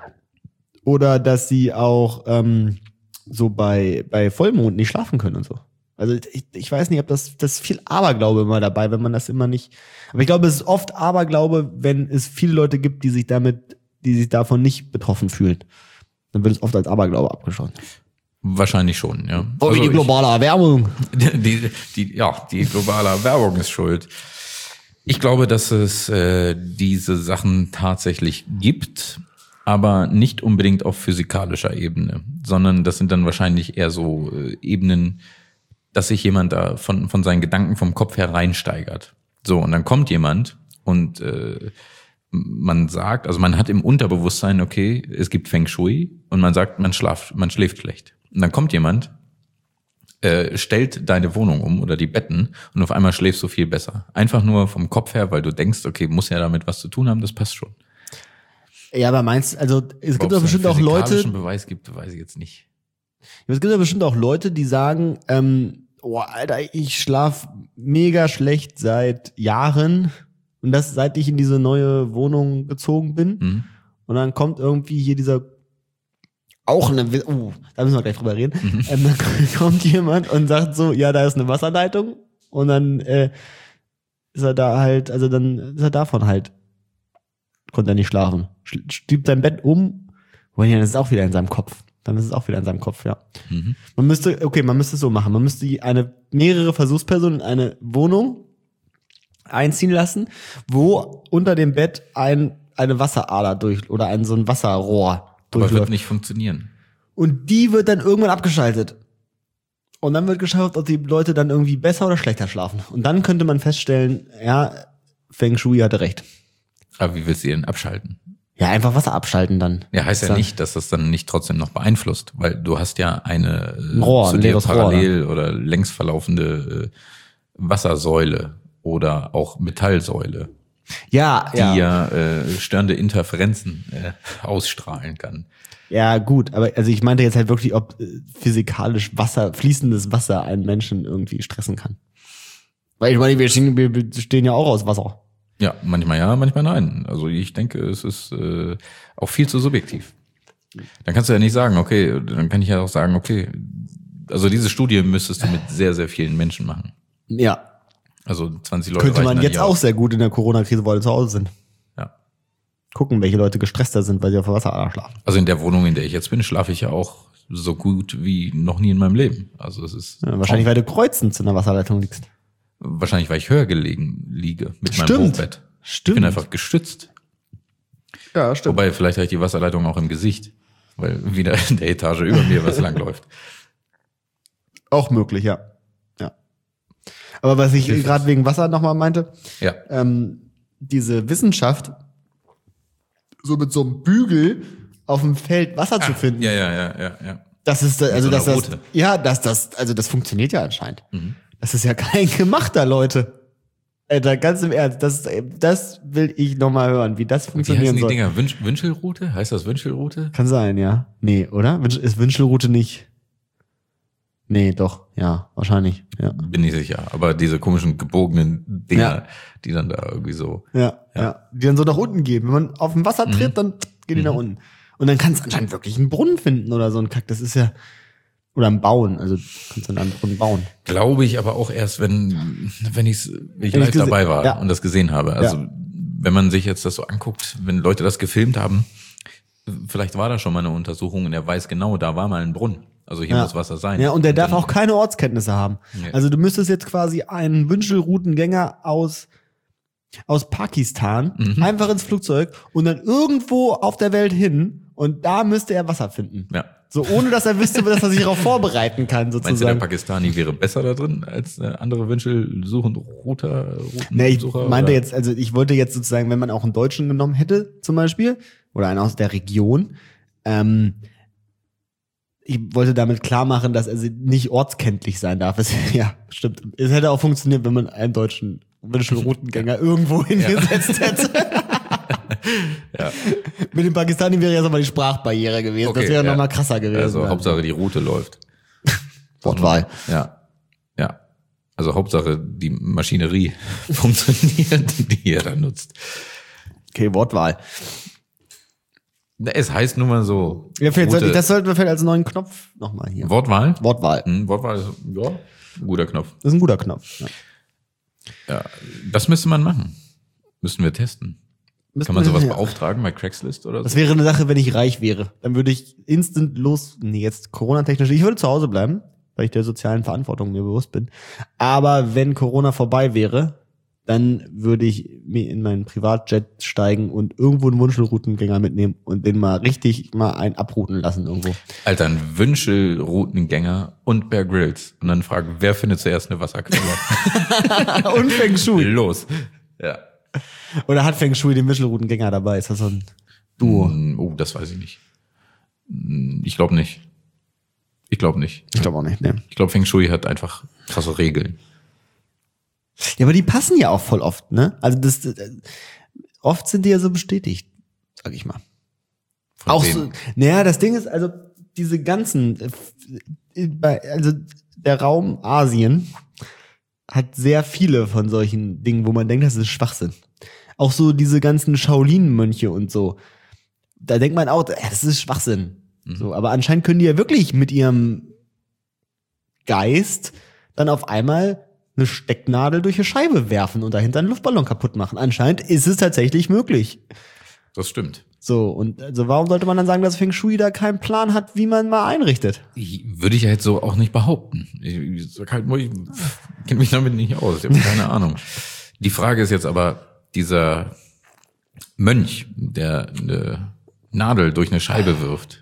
Oder dass sie auch ähm, so bei, bei Vollmond nicht schlafen können und so. Also ich, ich weiß nicht, ob das, das ist viel Aberglaube immer dabei, wenn man das immer nicht. Aber ich glaube, es ist oft Aberglaube, wenn es viele Leute gibt, die sich damit, die sich davon nicht betroffen fühlen. Dann wird es oft als Aberglaube abgeschaut. Wahrscheinlich schon, ja. Oh, wie also die globale ich, Erwärmung. Die, die, ja, die globale Erwärmung ist schuld. Ich glaube, dass es äh, diese Sachen tatsächlich gibt, aber nicht unbedingt auf physikalischer Ebene, sondern das sind dann wahrscheinlich eher so äh, Ebenen, dass sich jemand da von von seinen Gedanken vom Kopf her reinsteigert. So, und dann kommt jemand und äh, man sagt, also man hat im Unterbewusstsein, okay, es gibt Feng Shui und man sagt, man schlaft, man schläft schlecht. Und dann kommt jemand, äh, stellt deine Wohnung um oder die Betten und auf einmal schläfst du viel besser. Einfach nur vom Kopf her, weil du denkst, okay, muss ja damit was zu tun haben, das passt schon. Ja, aber meinst, also es gibt doch bestimmt auch Leute. Ob es einen physikalischen Beweis gibt, weiß ich jetzt nicht. Es gibt ja bestimmt auch Leute, die sagen, ähm, oh, Alter, ich schlaf mega schlecht seit Jahren und das seit ich in diese neue Wohnung gezogen bin. Mhm. Und dann kommt irgendwie hier dieser auch eine, oh, da müssen wir gleich drüber reden. Mhm. Ähm, dann kommt jemand und sagt so, ja, da ist eine Wasserleitung und dann äh, ist er da halt, also dann ist er davon halt, konnte er nicht schlafen. Stiebt sein Bett um, und ja, das ist auch wieder in seinem Kopf. Dann ist es auch wieder in seinem Kopf, ja. Mhm. Man müsste, okay, man müsste es so machen. Man müsste eine, mehrere Versuchspersonen in eine Wohnung einziehen lassen, wo unter dem Bett ein, eine Wasserader durch, oder ein, so ein Wasserrohr durchläuft. Aber wird nicht funktionieren. Und die wird dann irgendwann abgeschaltet. Und dann wird geschaut, ob die Leute dann irgendwie besser oder schlechter schlafen. Und dann könnte man feststellen, ja, Feng Shui hatte recht. Aber wie willst du ihn abschalten? Ja, einfach Wasser abschalten dann. Ja, heißt ja nicht, dass das dann nicht trotzdem noch beeinflusst, weil du hast ja eine ein Rohr, zu ein dir leeres parallel Rohr, oder längs verlaufende äh, Wassersäule oder auch Metallsäule, ja, die ja, ja äh, störende Interferenzen äh, ausstrahlen kann. Ja, gut, aber also ich meinte jetzt halt wirklich, ob äh, physikalisch Wasser, fließendes Wasser einen Menschen irgendwie stressen kann. Weil ich meine, wir stehen, wir bestehen ja auch aus Wasser. Ja, manchmal ja, manchmal nein. Also ich denke, es ist äh, auch viel zu subjektiv. Dann kannst du ja nicht sagen, okay, dann kann ich ja auch sagen, okay, also diese Studie müsstest du mit sehr, sehr vielen Menschen machen. Ja. Also zwanzig Leute. Könnte man jetzt auch sehr gut in der Corona-Krise, weil alle zu Hause sind. Ja. Gucken, welche Leute gestresster sind, weil sie auf der Wasserader schlafen. Also in der Wohnung, in der ich jetzt bin, schlafe ich ja auch so gut wie noch nie in meinem Leben. Also es ist ja, wahrscheinlich, weil du kreuzend in der Wasserleitung liegst. Wahrscheinlich, weil ich höher gelegen liege mit stimmt. meinem Hochbett. Stimmt. Ich bin einfach gestützt. Ja, stimmt. Wobei, vielleicht habe ich die Wasserleitung auch im Gesicht. weil wieder in der Etage über mir was langläuft. Auch möglich, ja. Ja. Aber was ich gerade wegen Wasser nochmal meinte, Ja. ähm, diese Wissenschaft, so mit so einem Bügel auf dem Feld Wasser zu finden, Ja, ja, ja, ja, ja. das ist, also so dass einer das, Rute. ja, dass das, also das funktioniert ja anscheinend. Mhm. Das ist ja kein gemachter, Leute. Alter, ganz im Ernst, das, das will ich nochmal hören, wie das Wie funktionieren heißen die soll. Dinger? Wünsch, Wünschelrute? Heißt das Wünschelrute? Kann sein, ja. Nee, oder? Wünsch- Ist Wünschelrute nicht? Nee, doch, ja, wahrscheinlich, ja. Bin nicht sicher. Aber diese komischen gebogenen Dinger, Ja. die dann da irgendwie so. Ja, ja, die dann so nach unten gehen. Wenn man auf dem Wasser tritt, dann gehen die nach unten. Und dann kannst du anscheinend wirklich einen Brunnen finden oder so ein Kack. Das ist ja, oder einen Bauen, also du kannst dann einen Brunnen bauen. Glaube ich aber auch erst, wenn, wenn ich's, wenn ich Wenn live ich's gese- dabei war ja. und das gesehen habe. Also, Ja. wenn man sich jetzt das so anguckt, wenn Leute das gefilmt haben, vielleicht war da schon mal eine Untersuchung und er weiß genau, da war mal ein Brunnen. Also hier Ja. muss Wasser sein. Ja, und der darf dann- auch keine Ortskenntnisse haben. Nee. Also du müsstest jetzt quasi einen Wünschelroutengänger aus, aus Pakistan einfach ins Flugzeug und dann irgendwo auf der Welt hin und da müsste er Wasser finden. Ja. So ohne, dass er wüsste, dass er sich darauf vorbereiten kann, Meinst du, der sozusagen. Pakistani wäre besser da drin als äh, andere Wünschelsuchen, Router, Nee, ich Routensucher? meinte oder? jetzt, also ich wollte jetzt sozusagen, wenn man auch einen Deutschen genommen hätte, zum Beispiel, oder einen aus der Region, ähm, ich wollte damit klar machen, dass er nicht ortskenntlich sein darf. Es, ja, stimmt. Es hätte auch funktioniert, wenn man einen deutschen Wünschelroutengänger irgendwo hingesetzt hätte. Ja. Mit dem Pakistani wäre jetzt aber die Sprachbarriere gewesen. Okay, das wäre ja. noch mal krasser gewesen. Also Hauptsache die Route läuft. Wortwahl. Ja. Ja. Also Hauptsache die Maschinerie funktioniert, die ihr da nutzt. Okay, Wortwahl. Es heißt nun mal so. Ja, vielleicht Route- sollte, das sollten wir vielleicht als neuen Knopf nochmal hier. Wortwahl? Wortwahl. Hm, Wortwahl ist, ja, ein guter Knopf. Das ist ein guter Knopf. Ja. Ja, das müsste man machen. Müssen wir testen. Kann man sowas beauftragen bei Craigslist oder Das so? wäre eine Sache, wenn ich reich wäre. Dann würde ich instant los, nee, jetzt Corona-technisch, ich würde zu Hause bleiben, weil ich der sozialen Verantwortung mir bewusst bin. Aber wenn Corona vorbei wäre, dann würde ich mir in meinen Privatjet steigen und irgendwo einen Wünschelroutengänger mitnehmen und den mal richtig mal einen abrouten lassen irgendwo. Alter, ein Wünschelroutengänger und Bear Grylls. Und dann fragen, wer findet zuerst eine Wasserquelle? Und Feng Shui. Los. Ja. Oder hat Feng Shui den Wünschelroutengänger dabei? Ist das so ein Duo? Hm, Oh, das weiß ich nicht. Hm, Ich glaube nicht. Ich glaube nicht. Ich glaube auch nicht, ne. Ich glaube, Feng Shui hat einfach krasse Regeln. Ja, aber die passen ja auch voll oft, ne? Also das, äh, oft sind die ja so bestätigt, sag ich mal. Von Auch wem? so, naja, das Ding ist, also diese ganzen, äh, f- äh, bei- also der Raum Asien hat sehr viele von solchen Dingen, wo man denkt, das ist Schwachsinn. Auch so diese ganzen Shaolin-Mönche und so. Da denkt man auch, äh, das ist Schwachsinn. So, aber anscheinend können die ja wirklich mit ihrem Geist dann auf einmal eine Stecknadel durch eine Scheibe werfen und dahinter einen Luftballon kaputt machen. Anscheinend ist es tatsächlich möglich. Das stimmt. So, und also warum sollte man dann sagen, dass Feng Shui da keinen Plan hat, wie man mal einrichtet? Ich, würde ich ja jetzt so auch nicht behaupten. Ich, ich sag halt, nur, ich kenne mich damit nicht aus. Ich habe keine Ahnung. Die Frage ist jetzt aber, dieser Mönch, der eine Nadel durch eine Scheibe wirft,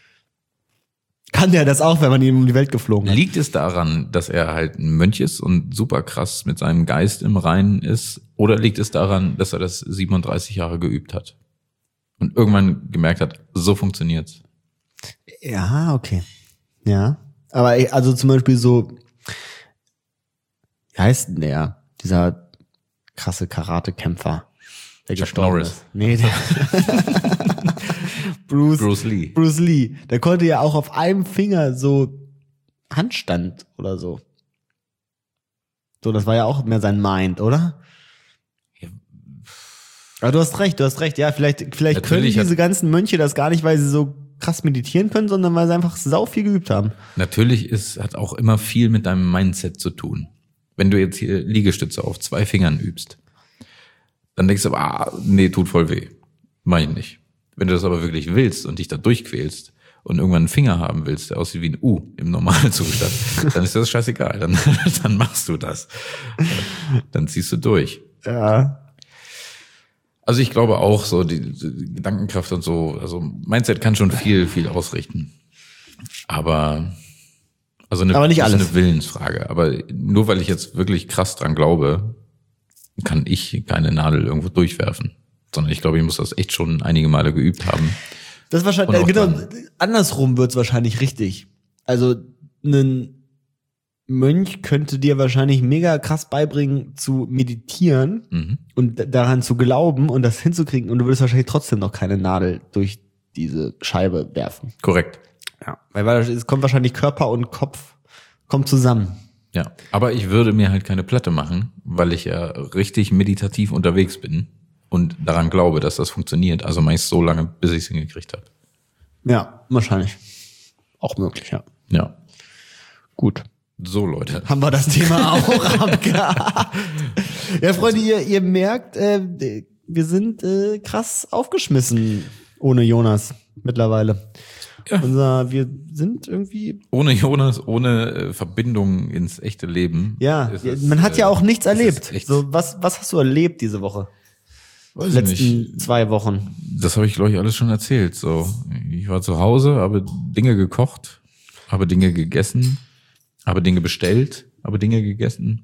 Kann der das auch, wenn man ihn um die Welt geflogen hat? liegt es daran, dass er halt ein Mönch ist und super krass mit seinem Geist im Reinen ist? Oder liegt es daran, dass er das siebenunddreißig Jahre geübt hat? Und irgendwann gemerkt hat, so funktioniert's. Ja, okay. Ja. Aber ey, also zum Beispiel so, wie heißt denn der? Dieser krasse Karate-Kämpfer, der Chuck gestorben Norris. ist. Nee, der Bruce, Bruce Lee. Bruce Lee. Der konnte ja auch auf einem Finger so Handstand oder so. So, das war ja auch mehr sein Mind, oder? Ja. Aber du hast recht, du hast recht. Ja, vielleicht, vielleicht können Natürlich hat- diese ganzen Mönche das gar nicht, weil sie so krass meditieren können, sondern weil sie einfach sau viel geübt haben. Natürlich ist, hat auch immer viel mit deinem Mindset zu tun. Wenn du jetzt hier Liegestütze auf zwei Fingern übst, dann denkst du, ah, nee, tut voll weh. Mach ich nicht. Wenn du das aber wirklich willst und dich da durchquälst und irgendwann einen Finger haben willst, der aussieht wie ein U im normalen Zustand, dann ist das scheißegal. Dann, dann machst du das. Dann ziehst du durch. Ja. Also ich glaube auch so, die, die Gedankenkraft und so, also Mindset kann schon viel, viel ausrichten. Aber, also eine, Aber nicht das ist alles. eine Willensfrage. Aber nur weil ich jetzt wirklich krass dran glaube, kann ich keine Nadel irgendwo durchwerfen. Sondern ich glaube, ich muss das echt schon einige Male geübt haben. Das ist wahrscheinlich, Und auch genau, dann- andersrum wird's wahrscheinlich richtig. Also, ein Mönch könnte dir wahrscheinlich mega krass beibringen zu meditieren Mhm. und d- daran zu glauben und das hinzukriegen und du würdest wahrscheinlich trotzdem noch keine Nadel durch diese Scheibe werfen. Korrekt. Ja. Weil, weil es kommt wahrscheinlich Körper und Kopf kommt zusammen. Ja, aber ich würde mir halt keine Platte machen, weil ich ja richtig meditativ unterwegs bin und daran glaube, dass das funktioniert. Also meist so lange, bis ich es hingekriegt habe. Ja, wahrscheinlich. Auch möglich, ja. Ja, Gut. so Leute. Haben wir das Thema auch abgehakt. Ja, Freunde, ihr, ihr merkt, äh, wir sind äh, krass aufgeschmissen ohne Jonas mittlerweile. Ja. Unser, wir sind irgendwie, Ohne Jonas, ohne äh, Verbindung ins echte Leben. ja, ist es, man hat ja äh, auch nichts ist es erlebt. echt- So, was, was hast du erlebt diese Woche? Weiß ich Letzten nicht. zwei Wochen. Das habe ich, glaube ich, alles schon erzählt. So, ich war zu Hause, habe Dinge gekocht, habe Dinge gegessen, habe Dinge bestellt, habe Dinge gegessen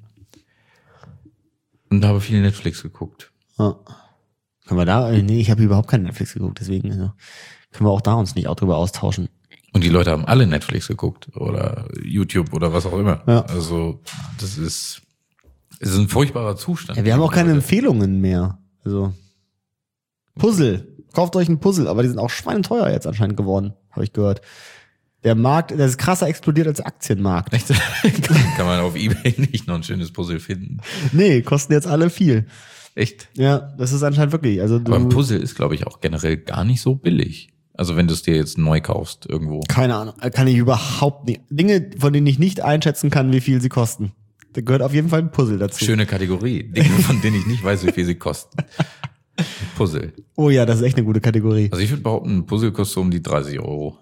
und habe viel Netflix geguckt. Ja. Können wir da, nee, ich habe überhaupt keinen Netflix geguckt, deswegen also, können wir auch da uns nicht auch drüber austauschen. Und die Leute haben alle Netflix geguckt oder YouTube oder was auch immer. Ja. Also das ist, es ist ein furchtbarer Zustand. Ja, wir haben auch keine Leute. Empfehlungen mehr. Also Puzzle. Kauft euch ein Puzzle, aber die sind auch schweineteuer jetzt anscheinend geworden, habe ich gehört. Der Markt, der ist krasser explodiert als der Aktienmarkt. Echt? Kann man auf eBay nicht noch ein schönes Puzzle finden. Nee, kosten jetzt alle viel. Echt? Ja, das ist anscheinend wirklich. Also du, Aber ein Puzzle ist, glaube ich, auch generell gar nicht so billig. Also wenn du es dir jetzt neu kaufst irgendwo. keine Ahnung, kann ich überhaupt nicht. Dinge, von denen ich nicht einschätzen kann, wie viel sie kosten. Da gehört auf jeden Fall ein Puzzle dazu. Schöne Kategorie. Dinge, von denen ich nicht weiß, wie viel sie kosten. Puzzle. Oh ja, das ist echt eine gute Kategorie. Also ich würde behaupten, ein Puzzle kostet so um die dreißig Euro.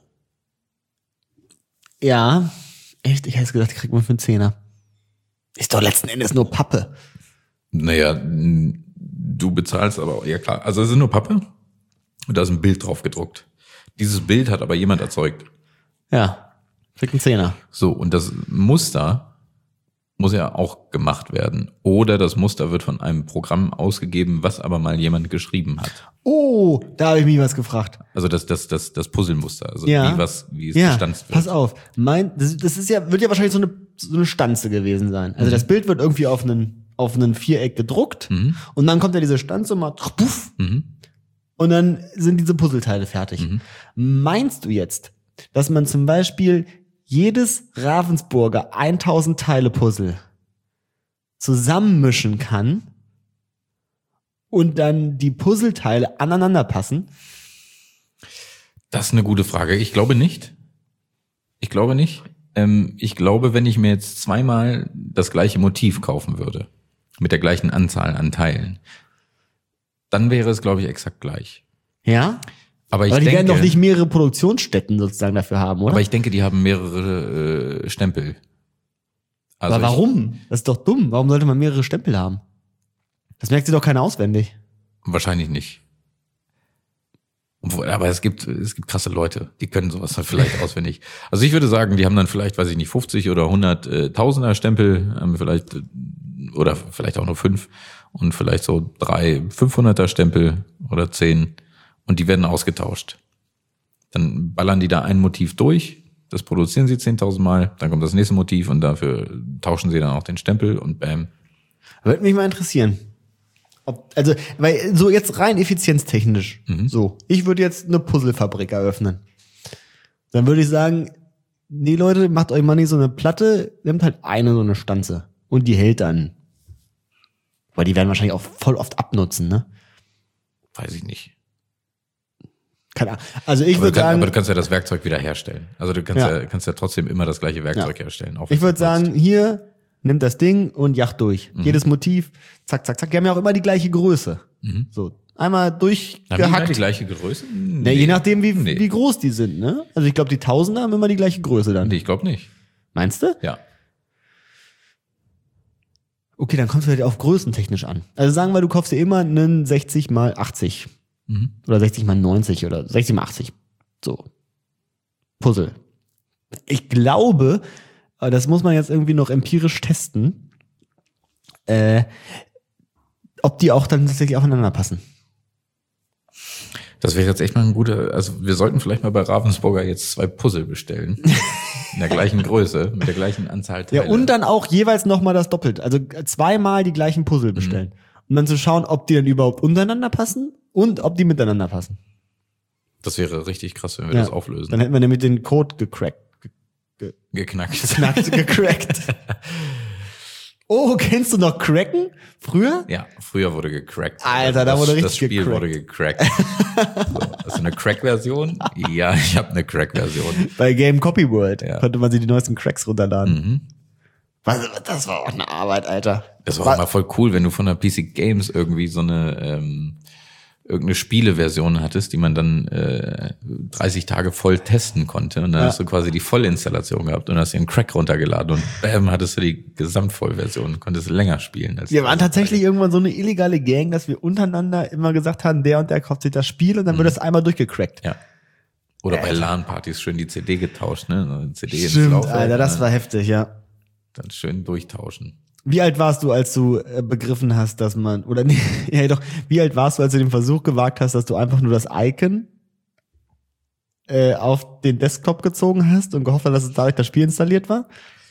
Ja, echt, ich hätte gedacht, die kriegt man für einen Zehner. Ist doch letzten Endes nur Pappe. Naja, n- du bezahlst aber auch, ja klar, also es ist nur Pappe und da ist ein Bild drauf gedruckt. Dieses Bild hat aber jemand erzeugt. Ja, kriegt einen Zehner. So, und das Muster muss ja auch gemacht werden. Oder das Muster wird von einem Programm ausgegeben, was aber mal jemand geschrieben hat. Oh, da habe ich mich was gefragt. Also das, das, das, das Puzzlemuster, also Ja. wie was, wie es Ja, gestanzt wird. pass auf. Mein, das, das ist ja, wird ja wahrscheinlich so eine, so eine Stanze gewesen sein. Also das Bild wird irgendwie auf einen, auf einen Viereck gedruckt Mhm. und dann kommt ja diese Stanze und mal puff, Mhm. und dann sind diese Puzzleteile fertig. Mhm. Meinst du jetzt, dass man zum Beispiel jedes Ravensburger tausend Teile Puzzle zusammenmischen kann und dann die Puzzleteile aneinander passen? Das ist eine gute Frage. Ich glaube nicht. Ich glaube nicht. Ähm, ich glaube, wenn ich mir jetzt zweimal das gleiche Motiv kaufen würde, mit der gleichen Anzahl an Teilen, dann wäre es, glaube ich, exakt gleich. Ja? Aber ich Aber die denke, werden doch nicht mehrere Produktionsstätten sozusagen dafür haben, oder? aber ich denke, die haben mehrere äh, Stempel. Also Aber warum? Das ist doch dumm. Warum sollte man mehrere Stempel haben? Das merkt sich doch keiner auswendig. Ich, wahrscheinlich nicht. Obwohl, aber es gibt, es gibt krasse Leute, die können sowas dann vielleicht auswendig. Also ich würde sagen, die haben dann vielleicht, weiß ich nicht, fünfzig oder hundert äh, Tausender Stempel, haben vielleicht, äh, oder vielleicht auch nur fünf und vielleicht so drei fünfhunderter Stempel oder zehn und die werden ausgetauscht. Dann ballern die da ein Motiv durch, das produzieren sie zehntausend Mal, dann kommt das nächste Motiv und dafür tauschen sie dann auch den Stempel und bam. Würde mich mal interessieren. Ob, also, weil so jetzt rein effizienztechnisch. Mhm. So, ich würde jetzt eine Puzzlefabrik eröffnen. Dann würde ich sagen, nee Leute, macht euch mal nicht so eine Platte, nehmt halt eine so eine Stanze und die hält dann. Weil die werden wahrscheinlich auch voll oft abnutzen, ne? Weiß ich nicht. Keine Ahnung. Also ich Aber du, würde kann, sagen, aber du kannst ja das Werkzeug wieder herstellen. Also du kannst ja, Ja. kannst ja trotzdem immer das gleiche Werkzeug Ja. herstellen. Auch ich wenn würde du nutzt. sagen, hier, nimmt das Ding und jacht durch. Mhm. Jedes Motiv, zack, zack, zack. Die haben ja auch immer die gleiche Größe. Mhm. So, einmal Haben die immer die durchgehackt. gleiche Größe? Na, je nachdem, wie, Nee. wie groß die sind, ne? Also ich glaube, die Tausender haben immer die gleiche Größe dann. Nee, ich glaube nicht. Meinst du? Ja. Okay, dann kommst du halt auf größentechnisch an. Also sagen wir, du kaufst dir immer einen sechzig mal achtzig. Mhm. Oder sechzig mal neunzig oder sechzig mal achtzig. So. Puzzle. Ich glaube, aber das muss man jetzt irgendwie noch empirisch testen, äh, ob die auch dann tatsächlich aufeinander passen. Das wäre jetzt echt mal ein guter, also wir sollten vielleicht mal bei Ravensburger jetzt zwei Puzzle bestellen. In der gleichen Größe, mit der gleichen Anzahl Teile. Ja, und dann auch jeweils nochmal das Doppelt. Also zweimal die gleichen Puzzle bestellen. Mhm. Um dann zu schauen, ob die dann überhaupt untereinander passen und ob die miteinander passen. Das wäre richtig krass, wenn wir ja. das auflösen. Dann hätten wir nämlich den Code gecrackt. Ge- ge- Geknackt. Geknackt, gecrackt. Oh, kennst du noch Cracken? Früher? Ja, früher wurde gecrackt. Alter, da wurde das, richtig Das Spiel gecrackt. wurde gecrackt. So, hast du eine Crack-Version? Ja, ich habe eine Crack-Version. Bei Game Copy World Ja. konnte man sich die neuesten Cracks runterladen. Mhm. Was, das war auch eine Arbeit, Alter. Das war Was? auch mal voll cool, wenn du von der P C Games irgendwie so eine ähm, irgendeine Spieleversion hattest, die man dann äh, dreißig Tage voll testen konnte. Und dann Ja. hast du quasi die Vollinstallation gehabt und hast dir einen Crack runtergeladen und bam, hattest du die Gesamtvollversion und konntest länger spielen. Als Wir waren tatsächlich irgendwann so eine illegale Gang, dass wir untereinander immer gesagt haben, der und der kauft sich das Spiel und dann wird das einmal durchgecrackt. Ja. Oder bei Alter. LAN-Partys schön die C D getauscht, ne? So eine C D ins Stimmt, Laufwerk Alter, und das dann- war heftig, ja. Dann schön durchtauschen. Wie alt warst du, als du äh, begriffen hast, dass man, oder nee, ja doch, wie alt warst du, als du den Versuch gewagt hast, dass du einfach nur das Icon äh, auf den Desktop gezogen hast und gehofft hast, dass es dadurch das Spiel installiert war?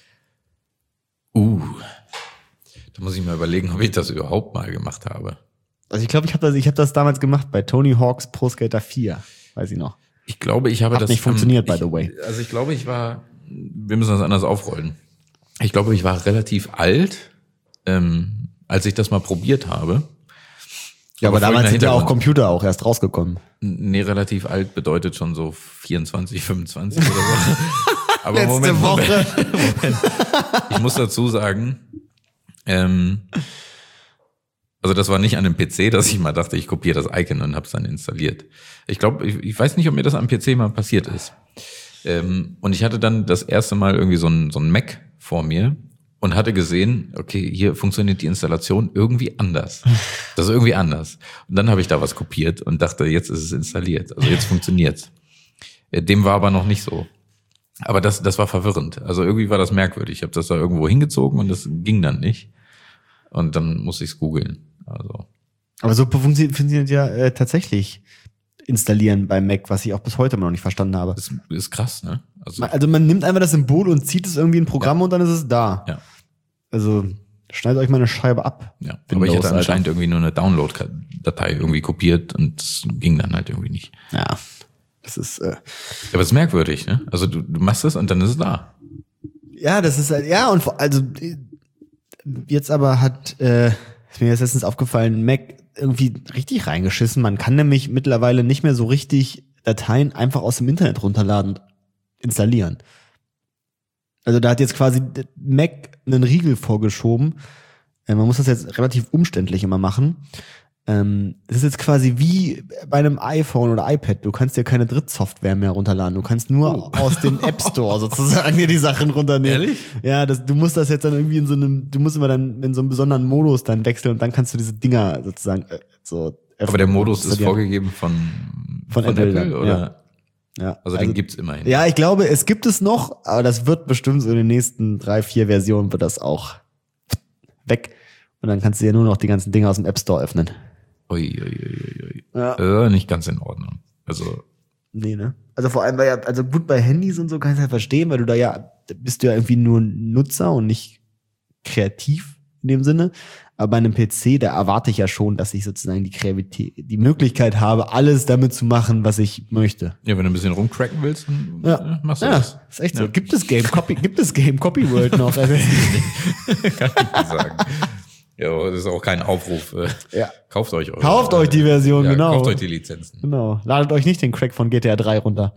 Uh, da muss ich mal überlegen, ob ich das überhaupt mal gemacht habe. Also ich glaube, ich habe das, ich hab das damals gemacht bei Tony Hawk's Pro Skater vier, weiß ich noch. Ich glaube, ich habe Hat das nicht funktioniert, ähm, by the way. Ich, also ich glaube, ich war, wir müssen das anders aufrollen. Ich glaube, ich war relativ alt, ähm, als ich das mal probiert habe. Ja, aber, aber damals folgender sind ja auch Hintergrund. Computer auch erst rausgekommen. Nee, relativ alt bedeutet schon so vierundzwanzig, fünfundzwanzig oder so. Aber Letzte Moment, Woche. Moment, Moment. Ich muss dazu sagen, ähm, also das war nicht an dem P C, dass ich mal dachte, ich kopiere das Icon und habe es dann installiert. Ich glaube, ich, ich weiß nicht, ob mir das am P C mal passiert ist. Ähm, und ich hatte dann das erste Mal irgendwie so ein, so ein Mac vor mir und hatte gesehen, okay, hier funktioniert die Installation irgendwie anders. Das ist irgendwie anders. Und dann habe ich da was kopiert und dachte, jetzt ist es installiert. Also jetzt funktioniert's. Äh, Dem war aber noch nicht so. Aber das, das war verwirrend. Also irgendwie war das merkwürdig. Ich habe das da irgendwo hingezogen und das ging dann nicht. Und dann musste ich es googeln. Also Aber so funktioniert, funktioniert ja äh, tatsächlich installieren beim Mac, was ich auch bis heute immer noch nicht verstanden habe. das ist krass, ne? Also Also man nimmt einfach das Symbol und zieht es irgendwie in ein Programm und dann ist es da. ja, Also schneidet euch mal eine Scheibe ab. ja. Windows, Aber ich hatte Alter. anscheinend irgendwie nur eine Download-Datei irgendwie kopiert und es ging dann halt irgendwie nicht. Ja. Das ist, äh, Aber es ist merkwürdig, ne? Also du, du machst es und dann ist es da. ja, das ist halt, ja, und vor, also äh, jetzt aber hat, äh, ist mir jetzt letztens aufgefallen, Mac irgendwie richtig reingeschissen. Man kann nämlich mittlerweile nicht mehr so richtig Dateien einfach aus dem Internet runterladen und installieren. Also da hat jetzt quasi Mac einen Riegel vorgeschoben. Äh, man muss das jetzt relativ umständlich immer machen. Ähm, es ist jetzt quasi wie bei einem iPhone oder iPad. Du kannst dir keine Drittsoftware mehr runterladen. Du kannst nur aus dem App Store sozusagen dir die Sachen runternehmen. Ehrlich? Ja, das, du musst das jetzt dann irgendwie in so einem, du musst immer dann in so einem besonderen Modus dann wechseln und dann kannst du diese Dinger sozusagen äh, so. Aber der Modus ist installieren. vorgegeben von, Von Apple dann, oder? Ja. Also, den gibt's immerhin. Ja, ich glaube, es gibt es noch, aber das wird bestimmt so in den nächsten drei, vier Versionen wird das auch weg. Und dann kannst du ja nur noch die ganzen Dinge aus dem App Store öffnen. Ui, ui, ui, ui. Ja. Äh, nicht ganz in Ordnung. Also Nee, ne? Also vor allem, weil ja, also gut bei Handys und so kann ich halt verstehen, weil du da ja, da bist du ja irgendwie nur Nutzer und nicht kreativ in dem Sinne. Aber bei einem P C, da erwarte ich ja schon, dass ich sozusagen die Kreativität, die Möglichkeit habe, alles damit zu machen, was ich möchte. ja, wenn du ein bisschen rumcracken willst, dann Ja, äh, machst du ja, das. ist echt so. Ja. Gibt es Game Copy, gibt es Game Copy World noch? Also, Kann ich nicht sagen. Ja, aber das ist auch kein Aufruf. äh, ja. Kauft euch eure, Kauft euch die Version, ja, genau. Kauft euch die Lizenzen. Genau. Ladet euch nicht den Crack von G T A drei runter.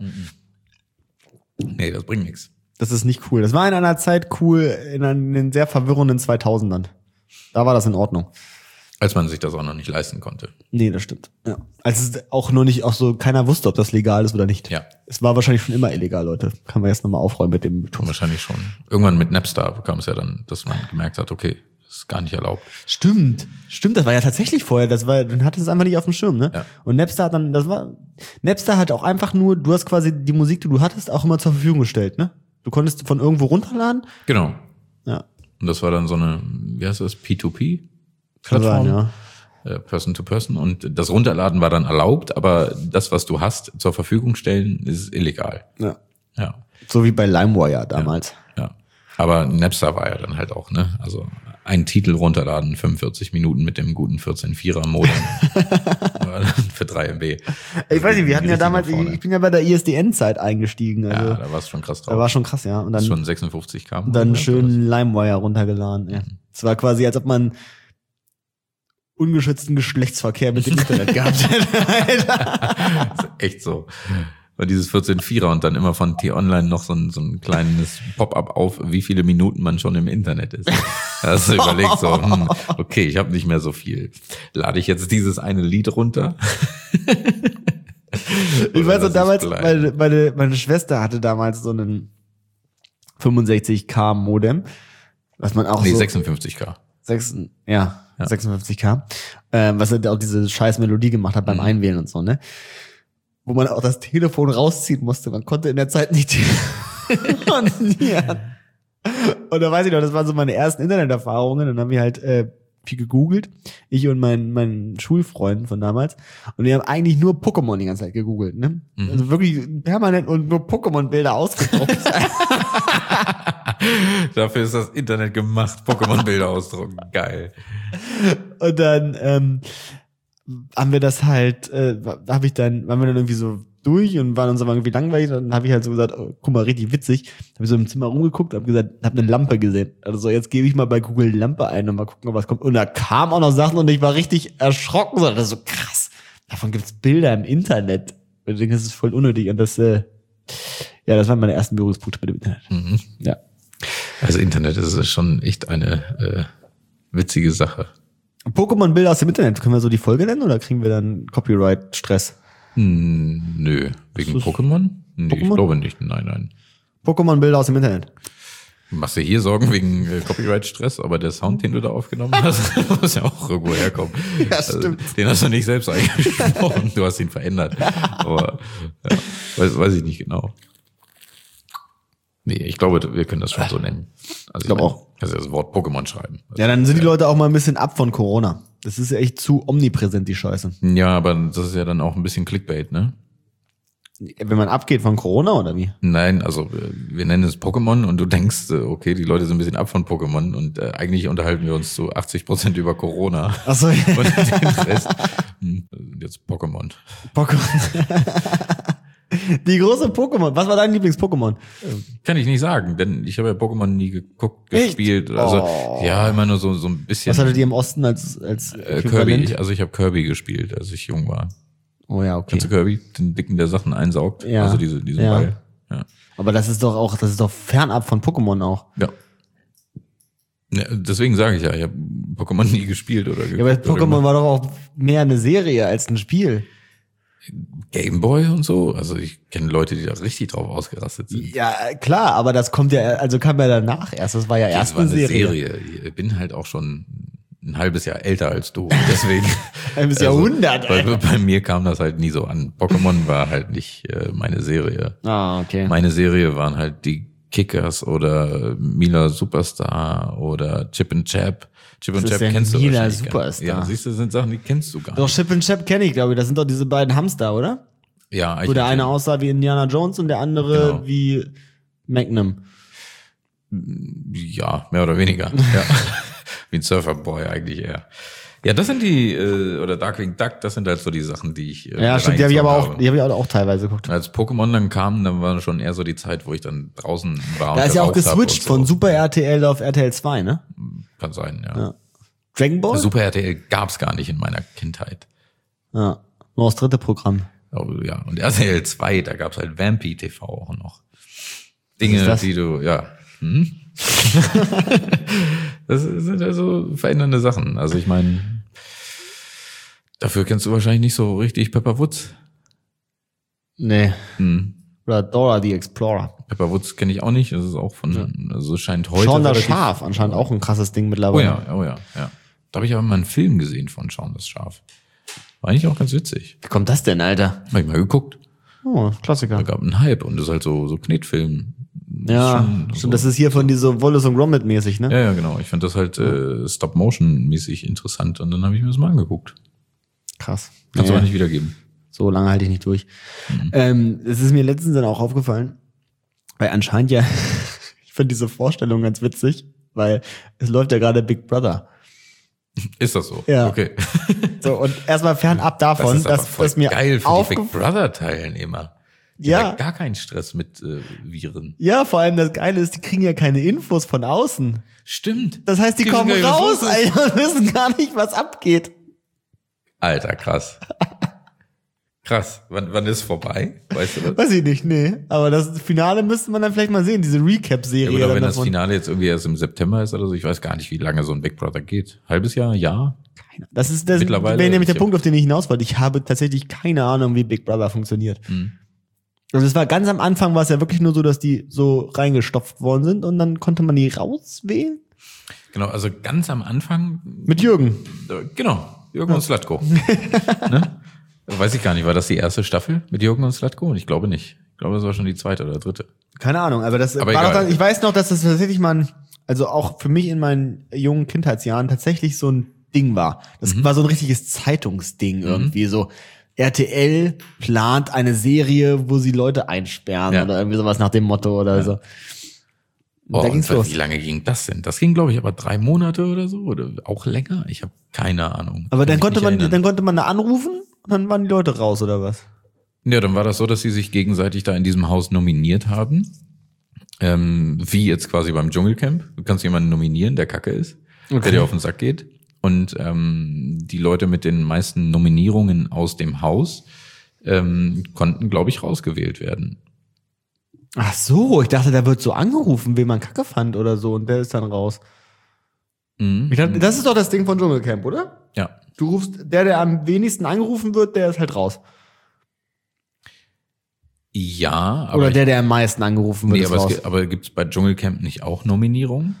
Nee, das bringt nichts. Das ist nicht cool. Das war in einer Zeit cool, in den sehr verwirrenden zweitausendern. Da war das in Ordnung. Als man sich das auch noch nicht leisten konnte. Nee, das stimmt. Ja. Als es auch nur nicht, auch so, keiner wusste, ob das legal ist oder nicht. Ja. Es war wahrscheinlich schon immer illegal, Leute. Kann man jetzt nochmal aufräumen mit dem Wahrscheinlich schon. Irgendwann mit Napster kam es ja dann, dass man gemerkt hat, okay, Das ist gar nicht erlaubt. Stimmt, stimmt, das war ja tatsächlich vorher, das war, dann hatte es einfach nicht auf dem Schirm, ne? Ja. Und Napster hat dann, das war, Napster hat auch einfach nur, du hast quasi die Musik, die du hattest, auch immer zur Verfügung gestellt, ne? Du konntest von irgendwo runterladen. Genau. Ja. Und das war dann so eine, wie heißt das, P zwei P? Kann sein, ja. Äh, Person to Person. Und das Runterladen war dann erlaubt, aber das, was du hast, zur Verfügung stellen, ist illegal. Ja. Ja. So wie bei LimeWire damals. Ja. Aber Napster war ja dann halt auch, ne? Also einen Titel runterladen, fünfundvierzig Minuten mit dem guten vierzehn Vierer Modem für drei Megabyte. Ich weiß nicht, wir hatten ja Richtig damals, nach ich, vorne. ich bin ja bei der I S D N-Zeit eingestiegen. Also, Ja, da war es schon krass drauf. da war schon krass, ja. Und das ist dann, schon sechsundfünfzig K. dann schön LimeWire runtergeladen. Ja. Es war quasi, als ob man ungeschützten Geschlechtsverkehr mit dem Internet gehabt hätte. Das ist echt so. Und dieses vierzehn Vierer und dann immer von T-Online noch so ein, so ein kleines Pop-up auf, wie viele Minuten man schon im Internet ist. Da hast du überlegt so, hm, okay, ich habe nicht mehr so viel. Lade ich jetzt dieses eine Lied runter? Ich weiß noch, das damals, ist klein. meine, meine, meine Schwester hatte damals so einen fünfundsechzig K Modem, was man auch Nee, so sechsundfünfzig K. sechs, ja, Ja. sechsundfünfzig K, ähm, was halt auch diese scheiß Melodie gemacht hat beim Mhm. Einwählen und so, ne? Wo man auch das Telefon rausziehen musste. Man konnte in der Zeit nicht telefonieren. Und da weiß ich noch, das waren so meine ersten Interneterfahrungen. Dann haben wir halt äh, viel gegoogelt. Ich und mein, mein Schulfreund von damals. Und wir haben eigentlich nur Pokémon die ganze Zeit gegoogelt, ne? Mhm. Also wirklich permanent und nur Pokémon-Bilder ausgedruckt. Dafür ist das Internet gemacht, Pokémon-Bilder ausdrucken. Geil. Und dann ähm, haben wir das halt, äh, habe ich dann, waren wir dann irgendwie so durch und waren uns aber irgendwie langweilig. Dann habe ich halt so gesagt, oh, guck mal, richtig witzig. Habe ich so im Zimmer rumgeguckt, habe gesagt, habe eine Lampe gesehen. Also so, jetzt gebe ich mal bei Google Lampe ein und mal gucken, ob was kommt. Und da kamen auch noch Sachen und ich war richtig erschrocken. So, das ist so krass. Davon gibt's Bilder im Internet. Und ich denke, das ist voll unnötig. Und das, äh, ja, das waren meine ersten Berührungspunkte mit dem Internet. Mhm. Ja. Also Internet ist schon echt eine äh, witzige Sache. Pokémon-Bilder aus dem Internet, können wir so die Folge nennen oder kriegen wir dann Copyright-Stress? Hm, nö. Wegen Ist das Pokémon? Nee, Pokémon? ich glaube nicht. Nein, nein. Pokémon-Bilder aus dem Internet. Machst du hier Sorgen wegen äh, Copyright-Stress, aber der Sound, den du da aufgenommen hast, muss ja auch irgendwo herkommen. Ja, stimmt. Also, den hast du nicht selbst eingesprochen, du hast ihn verändert. Aber ja, weiß, weiß ich nicht genau. Nee, ich glaube, wir können das schon so nennen. Also ich glaub meine, auch. kannst ja das Wort Pokémon schreiben. Ja, dann sind die Leute auch mal ein bisschen ab von Corona. Das ist ja echt zu omnipräsent, die Scheiße. Ja, aber das ist ja dann auch ein bisschen Clickbait, ne? Wenn man abgeht von Corona oder wie? Nein, also äh, wir nennen es Pokémon und du denkst, äh, okay, die Leute sind ein bisschen ab von Pokémon und äh, eigentlich unterhalten wir uns zu achtzig Prozent über Corona Ach so, und den Rest hm, jetzt Pokémon. Pokémon. Die große Pokémon. Was war dein Lieblings-Pokémon? Kann ich nicht sagen, denn ich habe ja Pokémon nie geguckt, Echt? gespielt. Also Oh. ja, immer nur so so ein bisschen. Was hattet ihr im Osten als als äh, Kirby? Äquivalent? Ich, also ich habe Kirby gespielt, als ich jung war. Oh ja, okay. Kennst du Kirby? Den dicken, der Sachen einsaugt. Ja. Also diese diesen Ja. Ball. Ja. Aber das ist doch auch, das ist doch fernab von Pokémon auch. Ja. Ja, deswegen sage ich ja, ich habe Pokémon nie gespielt oder Ja, aber geguckt oder Pokémon war doch auch mehr eine Serie als ein Spiel. Gameboy und so. Also ich kenne Leute, die da richtig drauf ausgerastet sind. Ja, klar, aber das kommt ja, also kam ja danach erst. Das war ja erst Das war eine eine Serie. Serie. Ich bin halt auch schon ein halbes Jahr älter als du. Deswegen. Ein halbes Jahrhundert, Bei, ey. bei mir kam das halt nie so an. Pokémon war halt nicht äh, meine Serie. Ah, okay. Meine Serie waren halt die Kickers oder Mila Superstar oder Chip and Chap. Chip and ist Chap denn kennst du Mila wahrscheinlich gar nicht. Superstar? Ja, siehst du, das sind Sachen, die kennst du gar Doch, nicht. Chip and Chap kenne ich, glaube ich. Das sind doch diese beiden Hamster, oder? Ja, Wo der eine auch. aussah wie Indiana Jones und der andere Genau. wie Magnum. Ja, mehr oder weniger. Ja. Wie ein Surferboy eigentlich eher. Ja, das sind die, äh, oder Darkwing Duck, das sind halt so die Sachen, die ich. Äh, Ja, stimmt, die habe ich aber reingezogen auch, habe. die habe ich auch teilweise geguckt. Als Pokémon dann kam, dann war schon eher so die Zeit, wo ich dann draußen war. Da und ist ja auch geraucht hab geswitcht und so. von Super R T L auf R T L zwei, ne? Kann sein, ja. Ja. Dragon Ball? Super R T L gab's gar nicht in meiner Kindheit. Ja, nur das dritte Programm. Oh, ja, und R T L zwei, da gab's halt Vampy T V auch noch. ist Dinge, das? die du, ja. Hm? Das sind ja so verändernde Sachen. Also ich meine, dafür kennst du wahrscheinlich nicht so richtig Pepper Woods. Nee. Hm. Oder Dora the Explorer. Pepper Woods kenne ich auch nicht. Das ist auch von, ja. also scheint heute. Shaun das relativ- Schaf, anscheinend auch ein krasses Ding Oh mittlerweile. ja, oh ja, ja. Da habe ich aber mal einen Film gesehen von Shaun das Schaf. War eigentlich auch ganz witzig. Wie kommt das denn, Alter? Hab ich mal geguckt. Oh, Klassiker. Da gab einen Hype und das ist halt so, so Knetfilm. Das Ja, ist schon stimmt, so, das ist hier von dieser Wallace und Gromit mäßig, ne? Ja, ja, genau. Ich fand das halt äh, Stop-Motion-mäßig interessant und dann habe ich mir das mal angeguckt. Krass. Kannst du Ja. aber nicht wiedergeben. So lange halte ich nicht durch. Mhm. Ähm, es ist mir letztens dann auch aufgefallen, weil anscheinend ja, ich finde diese Vorstellung ganz witzig, weil es läuft ja gerade Big Brother. Ist das so? Ja. Okay. So, und erstmal fernab davon, das ist aber dass, voll dass mir geil für die Big aufgefallen, Brother-Teilnehmer. Die Ja. haben ja gar keinen Stress mit äh, Viren. ja, vor allem das Geile ist, die kriegen ja keine Infos von außen. Stimmt. Das heißt, die, Die kommen wissen gar nicht, raus, was los ist. Alter, und wissen gar nicht, was abgeht. Alter, krass. Krass. Wann, wann ist vorbei? Weißt du das? Weiß ich nicht, nee. Aber das Finale müsste man dann vielleicht mal sehen, diese Recap-Serie. Oder dann wenn das davon. Finale jetzt irgendwie erst im September ist oder so. Ich weiß gar nicht, wie lange so ein Big Brother geht. Halbes Jahr? Jahr? Das ist das Mittlerweile- wäre nämlich der ich- Punkt, auf den ich hinaus wollte. Ich habe tatsächlich keine Ahnung, wie Big Brother funktioniert. Mhm. Also es war ganz am Anfang, war es ja wirklich nur so, dass die so reingestopft worden sind und dann konnte man die rauswählen. Genau, also ganz am Anfang. Mit Jürgen. äh, Genau, Jürgen und Slatko. Ne? Weiß ich gar nicht, war das die erste Staffel mit Jürgen und Slatko? Und ich glaube nicht. Ich glaube, das war schon die zweite oder dritte. Keine Ahnung, aber das Aber war egal. doch dann, ich weiß noch, dass das tatsächlich mal, ein, also auch für mich in meinen jungen Kindheitsjahren tatsächlich so ein Ding war. Das Mhm. war so ein richtiges Zeitungsding irgendwie so. R T L plant eine Serie, wo sie Leute einsperren Ja. oder irgendwie sowas nach dem Motto oder so. Oh, da ging's und los. wie lange ging das denn? Das ging, glaube ich, aber drei Monate oder so oder auch länger. Ich habe keine Ahnung. Aber dann Kann konnte mich man, nicht erinnern. dann konnte man da anrufen und dann waren die Leute raus oder was? Ja, dann war das so, dass sie sich gegenseitig da in diesem Haus nominiert haben. Ähm, wie jetzt quasi beim Dschungelcamp. Du kannst jemanden nominieren, der kacke ist, Okay. der dir auf den Sack geht. Und ähm, die Leute mit den meisten Nominierungen aus dem Haus ähm, konnten, glaube ich, rausgewählt werden. Ach so, ich dachte, da wird so angerufen, wen man kacke fand oder so und der ist dann raus. Mhm. Ich dachte, das ist doch das Ding von Dschungelcamp, oder? Ja. Du rufst, der, der am wenigsten angerufen wird, der ist halt raus. Ja, aber Oder ich- der, der am meisten angerufen wird, Nee, ist aber, es, raus. gibt- aber gibt's bei Dschungelcamp nicht auch Nominierungen?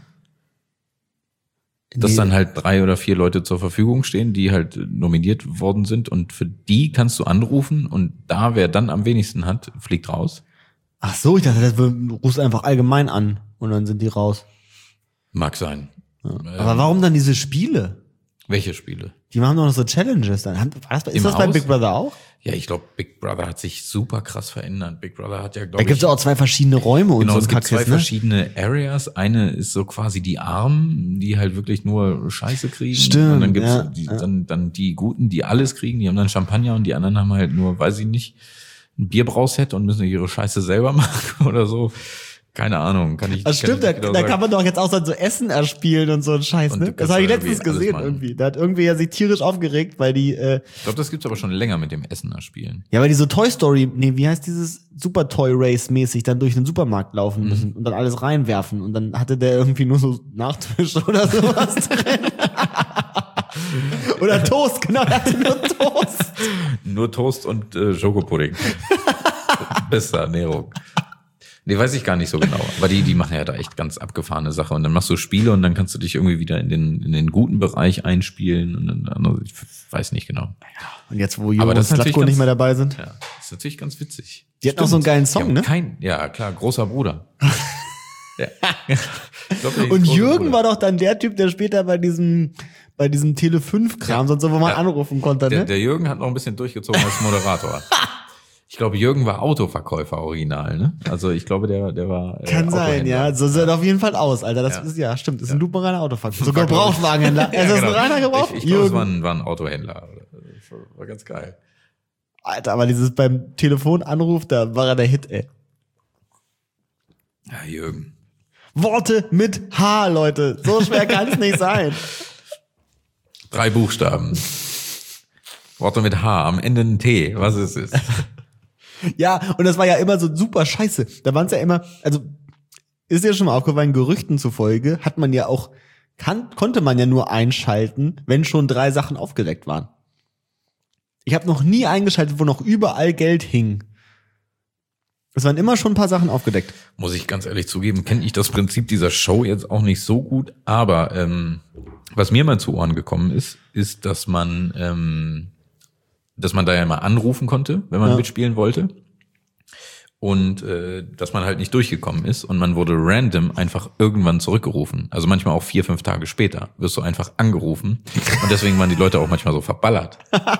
Dass Nee. dann halt drei oder vier Leute zur Verfügung stehen, die halt nominiert worden sind und für die kannst du anrufen und da, wer dann am wenigsten hat, fliegt raus. Ach so, ich dachte, das wird- du rufst einfach allgemein an und dann sind die raus. Mag sein. Aber warum dann diese Spiele? Welche Spiele? Die machen doch noch so Challenges dann. War das, ist Im das bei Haus? Big Brother auch? Ja, ich glaube, Big Brother hat sich super krass verändert. Big Brother hat ja, Da glaube gibt's ich, ja auch zwei verschiedene Räume und genau, so es ein gibt zwei Kackis, ne? verschiedene Areas. Eine ist so quasi die Armen, die halt wirklich nur Scheiße kriegen. Stimmt, Und dann gibt's ja, die, ja. dann, dann die Guten, die alles kriegen. Die haben dann Champagner und die anderen haben halt nur, weiß ich nicht, ein Bierbrauset und müssen ihre Scheiße selber machen oder so. Keine Ahnung, kann ich Das kann stimmt, da, ich nicht genau da sagen. kann man doch jetzt auch so Essen erspielen und so ein Scheiß, Und ne? du Das kannst habe ich da letztens irgendwie alles gesehen machen. irgendwie. Da hat irgendwie ja sich tierisch aufgeregt, weil die, äh, Ich glaube, das gibt's aber schon länger mit dem Essener Spielen. ja, weil die so Toy Story, nee, wie heißt dieses Super Toy Race mäßig dann durch den Supermarkt Mhm. laufen müssen und dann alles reinwerfen und dann hatte der irgendwie nur so Nachtisch oder sowas drin. Oder Toast, genau, der hatte nur Toast. Nur Toast und äh, Schokopudding. Beste Ernährung. Nee, weiß ich gar nicht so genau. Aber die, die machen ja da echt ganz abgefahrene Sache. Und dann machst du Spiele und dann kannst du dich irgendwie wieder in den, in den guten Bereich einspielen. Und dann, also ich weiß nicht genau. Und jetzt, wo Jürgen Aber und das ist natürlich Slatko nicht ganz- mehr dabei sind. Ja, ist natürlich ganz witzig. Die hatten auch so einen geilen Song, Die haben ne? Kein, ja, klar, großer Bruder. ja. Ich glaub, der hieß Und Großer Jürgen Bruder. war doch dann der Typ, der später bei diesem, bei diesem Tele fünf Kram, sonst so, wo man Ja. anrufen konnte, Der, ne? der Jürgen hat noch ein bisschen durchgezogen als Moderator. Ich glaube, Jürgen war Autoverkäufer original, ne? Also ich glaube, der, der war. äh, Kann sein, Autohändler. ja. So sieht er auf jeden Fall aus, Alter. Das Ja. ist, ja, stimmt. Das ist ein lupenreiner Autoverkäufer. So War, glaub ich- Gebrauchtwagenhändler. Ja, Es ist genau. ein reiner Gebrauch. Ich, ich glaube, es war Jürgen. ein, war ein Autohändler. Das war, war ganz geil. Alter, aber dieses beim Telefonanruf, da war er der Hit, ey. Ja, Jürgen. Worte mit H, Leute. So schwer kann es nicht sein. Drei Buchstaben. Worte mit H, am Ende ein T. Was ist es? Ja, und das war ja immer so super scheiße. Da waren es ja immer, also ist dir schon mal aufgefallen, Gerüchten zufolge hat man ja auch, kann, konnte man ja nur einschalten, wenn schon drei Sachen aufgedeckt waren. Ich habe noch nie eingeschaltet, wo noch überall Geld hing. Es waren immer schon ein paar Sachen aufgedeckt. Muss ich ganz ehrlich zugeben, kenne ich das Prinzip dieser Show jetzt auch nicht so gut. Aber ähm, was mir mal zu Ohren gekommen ist, ist, dass man, ähm, dass man da ja mal anrufen konnte, wenn man ja. mitspielen wollte. Und äh, dass man halt nicht durchgekommen ist und man wurde random einfach irgendwann zurückgerufen. Also manchmal auch vier, fünf Tage später wirst du einfach angerufen. Und deswegen waren die Leute auch manchmal so verballert.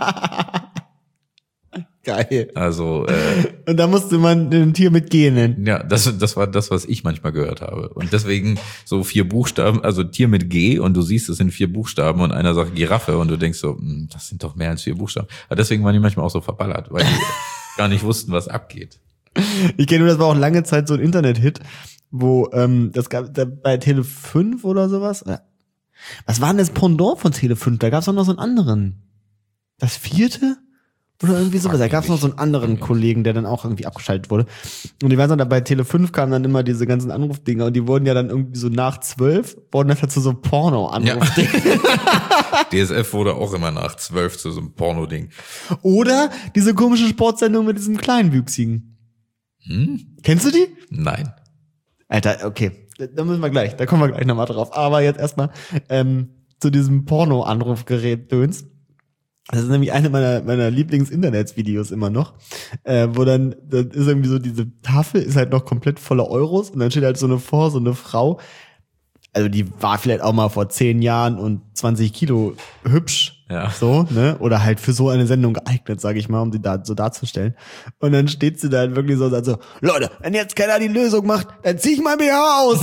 Geil. Also äh, und da musste man ein Tier mit G nennen. ja, das das war das, was ich manchmal gehört habe. Und deswegen so vier Buchstaben, also Tier mit G und du siehst, es sind vier Buchstaben und einer sagt Giraffe und du denkst so, das sind doch mehr als vier Buchstaben. Aber deswegen waren die manchmal auch so verballert, weil die gar nicht wussten, was abgeht. Ich kenne nur, das war auch lange Zeit so ein Internet-Hit, wo ähm, das gab da bei Tele fünf oder sowas. Was war denn das Pendant von Tele fünf? Da gab es auch noch so einen anderen. Das vierte? Oder irgendwie sowas. Da gab es noch so einen anderen Kollegen, der dann auch irgendwie abgeschaltet wurde. Und ich weiß noch, bei Tele fünf kamen dann immer diese ganzen Anrufdinger und die wurden ja dann irgendwie so nach zwölf, wurden das halt zu so Porno-Anrufdinger. Ja. D S F wurde auch immer nach zwölf zu so einem Porno-Ding. Oder diese komische Sportsendung mit diesem Kleinwüchsigen. Hm? Kennst du die? Nein. Alter, okay. Da müssen wir gleich, da kommen wir gleich nochmal drauf. Aber jetzt erstmal ähm, zu diesem Porno-Anrufgerät-Döns. Das ist nämlich eine meiner meiner Lieblings-Internets-Videos immer noch, äh, wo dann, das ist irgendwie so, diese Tafel ist halt noch komplett voller Euros und dann steht halt so eine vor, so eine Frau, also die war vielleicht auch mal vor zehn Jahren und zwanzig Kilo hübsch, ja. so, ne, oder halt für so eine Sendung geeignet, sage ich mal, um die da so darzustellen. Und dann steht sie da halt wirklich so und sagt so, Leute, wenn jetzt keiner die Lösung macht, dann zieh ich mein B H aus.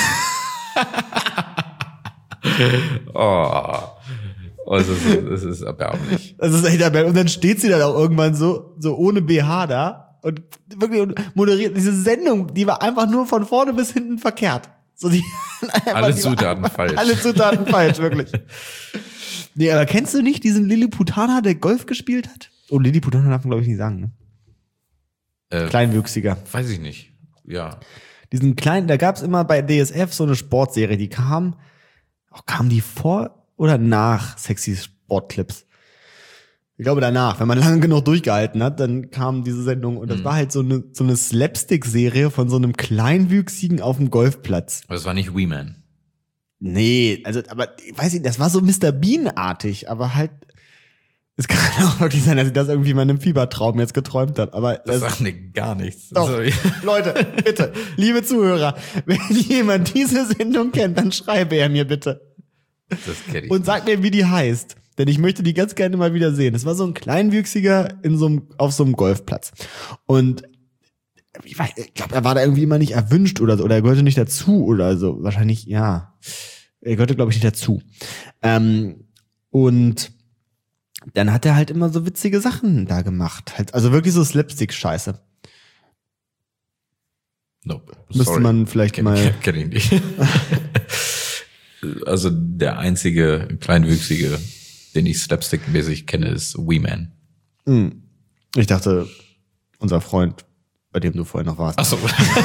Oh. Oh, das ist, das ist erbärmlich. Das ist echt erbärmlich. Und dann steht sie dann auch irgendwann so, so ohne B H da und wirklich und moderiert diese Sendung, die war einfach nur von vorne bis hinten verkehrt. So die, alle die Zutaten war, falsch. Alle Zutaten falsch, wirklich. Nee, aber kennst du nicht diesen Lilliputaner, der Golf gespielt hat? Oh, Lilliputaner darf man, glaube ich, nicht sagen, ne? Äh, Kleinwüchsiger. Weiß ich nicht. Ja. Diesen kleinen, da gab's immer bei D S F so eine Sportserie, die kam, oh, kam die vor oder nach Sexy Sportclips? Ich glaube danach, wenn man lange genug durchgehalten hat, dann kam diese Sendung und das mhm. war halt so eine so eine Slapstick-Serie von so einem Kleinwüchsigen auf dem Golfplatz. Aber das war nicht Wee Man. Nee, also aber ich weiß nicht, das war so Mister Bean-artig, aber halt es kann auch wirklich sein, dass ich das irgendwie mal in einem Fiebertraum jetzt geträumt habe. Aber das, das sagt mir gar nichts. Doch, Sorry. Leute, bitte, liebe Zuhörer, wenn jemand diese Sendung kennt, dann schreibe er mir bitte. Das kenn ich und sag mir, wie die heißt. Denn ich möchte die ganz gerne mal wieder sehen. Das war so ein Kleinwüchsiger in so einem, auf so einem Golfplatz. Und ich, ich glaube, er war da irgendwie immer nicht erwünscht oder so. Oder er gehörte nicht dazu oder so. Wahrscheinlich, ja. Er gehörte, glaube ich, nicht dazu. Ähm, und dann hat er halt immer so witzige Sachen da gemacht. Halt, also wirklich so Slapstick-Scheiße. Nope. Müsste Sorry. man vielleicht kenn, mal... Kenn ich nicht. Also der einzige Kleinwüchsige, den ich slapstick-mäßig kenne, ist Wee Man. Hm. Ich dachte, unser Freund, bei dem du vorher noch warst. Ach so.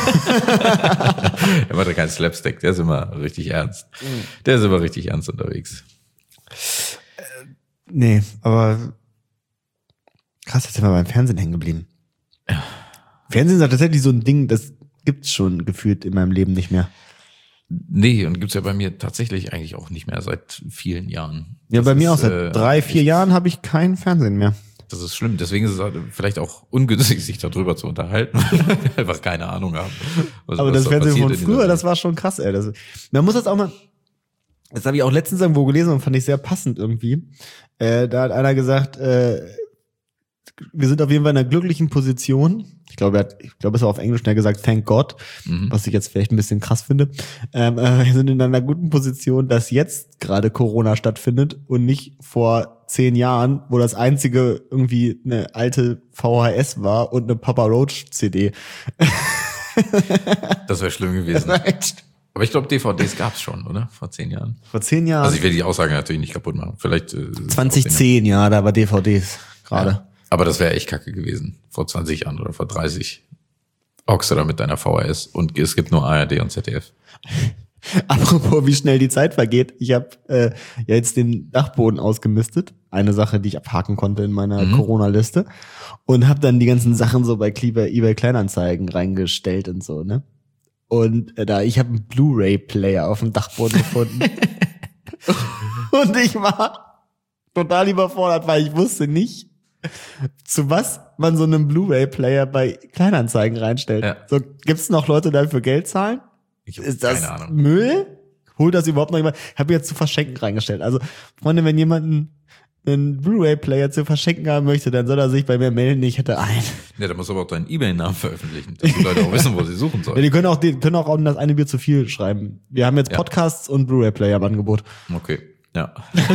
Er macht ja keinen Slapstick, der ist immer richtig ernst. Der ist immer richtig ernst unterwegs. Äh, nee, aber krass, jetzt sind wir beim Fernsehen hängen geblieben. Ja. Fernsehen ist tatsächlich so ein Ding, das gibt's schon gefühlt in meinem Leben nicht mehr. Nee, und gibt's ja bei mir tatsächlich eigentlich auch nicht mehr seit vielen Jahren. Ja, Das bei mir ist, auch seit äh, drei, vier Jahren habe ich kein Fernsehen mehr. Das ist schlimm. Deswegen ist es halt vielleicht auch ungünstig, sich darüber zu unterhalten, weil wir einfach keine Ahnung haben. Was, Aber was das da Fernsehen passiert von in dieser früher, Welt. das war schon krass, ey. Das, man muss das auch mal, das habe ich auch letztens irgendwo gelesen und fand ich sehr passend irgendwie. Äh, da hat einer gesagt, äh, wir sind auf jeden Fall in einer glücklichen Position. Ich glaube, er hat, ich glaube, es war auf Englisch schnell gesagt, thank God, Mhm. was ich jetzt vielleicht ein bisschen krass finde. Ähm, äh, wir sind in einer guten Position, dass jetzt gerade Corona stattfindet und nicht vor zehn Jahren, wo das einzige irgendwie eine alte V H S war und eine Papa Roach C D. Das wäre schlimm gewesen. Aber ich glaube, D V Ds gab's schon, oder? Vor zehn Jahren. Vor zehn Jahren. Also ich will die Aussage natürlich nicht kaputt machen. Vielleicht äh, zwanzig zehn, ja, da war D V Ds gerade. Ja. Aber das wäre echt kacke gewesen. Vor zwanzig Jahren oder vor dreißig. Hockst du da mit deiner V H S und es gibt nur A R D und Z D F. Apropos, wie schnell die Zeit vergeht. Ich habe äh, ja jetzt den Dachboden ausgemistet. Eine Sache, die ich abhaken konnte in meiner Mhm. Corona-Liste. Und habe dann die ganzen Sachen so bei Kleber, eBay Kleinanzeigen reingestellt und so, ne? Und äh, da, ich habe einen Blu-ray-Player auf dem Dachboden gefunden. Und ich war total überfordert, weil ich wusste nicht, zu was man so einen Blu-ray-Player bei Kleinanzeigen reinstellt. Ja. So, gibt's noch Leute, die dafür Geld zahlen? Ich hab Ist das keine Ahnung. Müll? Holt das überhaupt noch jemand? Ich habe jetzt zu verschenken reingestellt. Also, Freunde, wenn jemand einen, einen Blu-ray-Player zu verschenken haben möchte, dann soll er sich bei mir melden. Ich hätte einen. Ja, da musst du aber auch deinen Ebay-Namen veröffentlichen, dass die Leute auch wissen, wo sie suchen Ja, sollen. die können auch, die können auch das eine Bier zu viel schreiben. Wir haben jetzt Ja. Podcasts und Blu-ray-Player im Angebot. Okay, ja.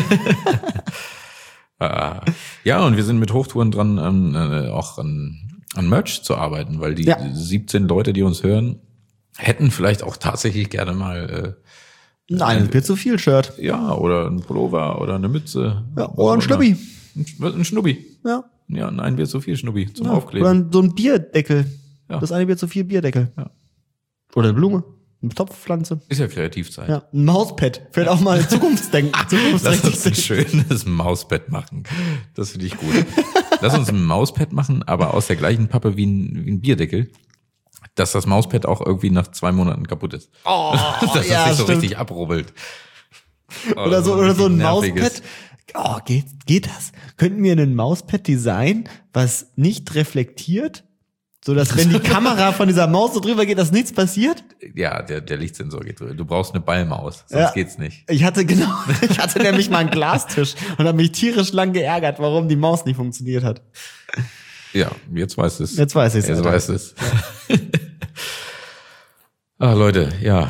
Ah. Ja, und wir sind mit Hochtouren dran, ähm, äh, auch an, an Merch zu arbeiten, weil die Ja. siebzehn Leute, die uns hören, hätten vielleicht auch tatsächlich gerne mal Nein, ein Bier zu viel Shirt. äh, ja, oder ein Pullover oder eine Mütze. Ja, was oder auch ein Schnubbi. immer. Ein, ein Schnubbi. Ja. Ja, ein Bier zu viel Schnubbi zum ja. Aufkleben. Oder ein, so ein Bierdeckel. Ja. Das eine Bier zu viel Bierdeckel. Ja. Oder eine Blume. Eine Topfpflanze. Ist ja Kreativzeit. Ja. Ein Mauspad. Fällt auch mal in Zukunftsdenken. Lass uns ein Zukunftsträchtig. schönes Mauspad machen. Das finde ich gut. Lass uns ein Mauspad machen, aber aus der gleichen Pappe wie ein, wie ein Bierdeckel. Dass das Mauspad auch irgendwie nach zwei Monaten kaputt ist. Oh, Dass ja, das sich so stimmt. richtig abrubbelt. Oder so, oder so ein nerviges- Mauspad. Oh, geht, geht das? Könnten wir ein Mauspad designen, was nicht reflektiert? So dass wenn die Kamera von dieser Maus so drüber geht, dass nichts passiert? Ja, der, der Lichtsensor geht drüber. Du brauchst eine Ballmaus, sonst Ja. geht's nicht. Ich hatte genau, ich hatte nämlich mal einen Glastisch und habe mich tierisch lang geärgert, warum die Maus nicht funktioniert hat. Ja, jetzt weißt du es. Jetzt weiß ich's, Jetzt Alter. weißt du es. Ah, Leute, ja.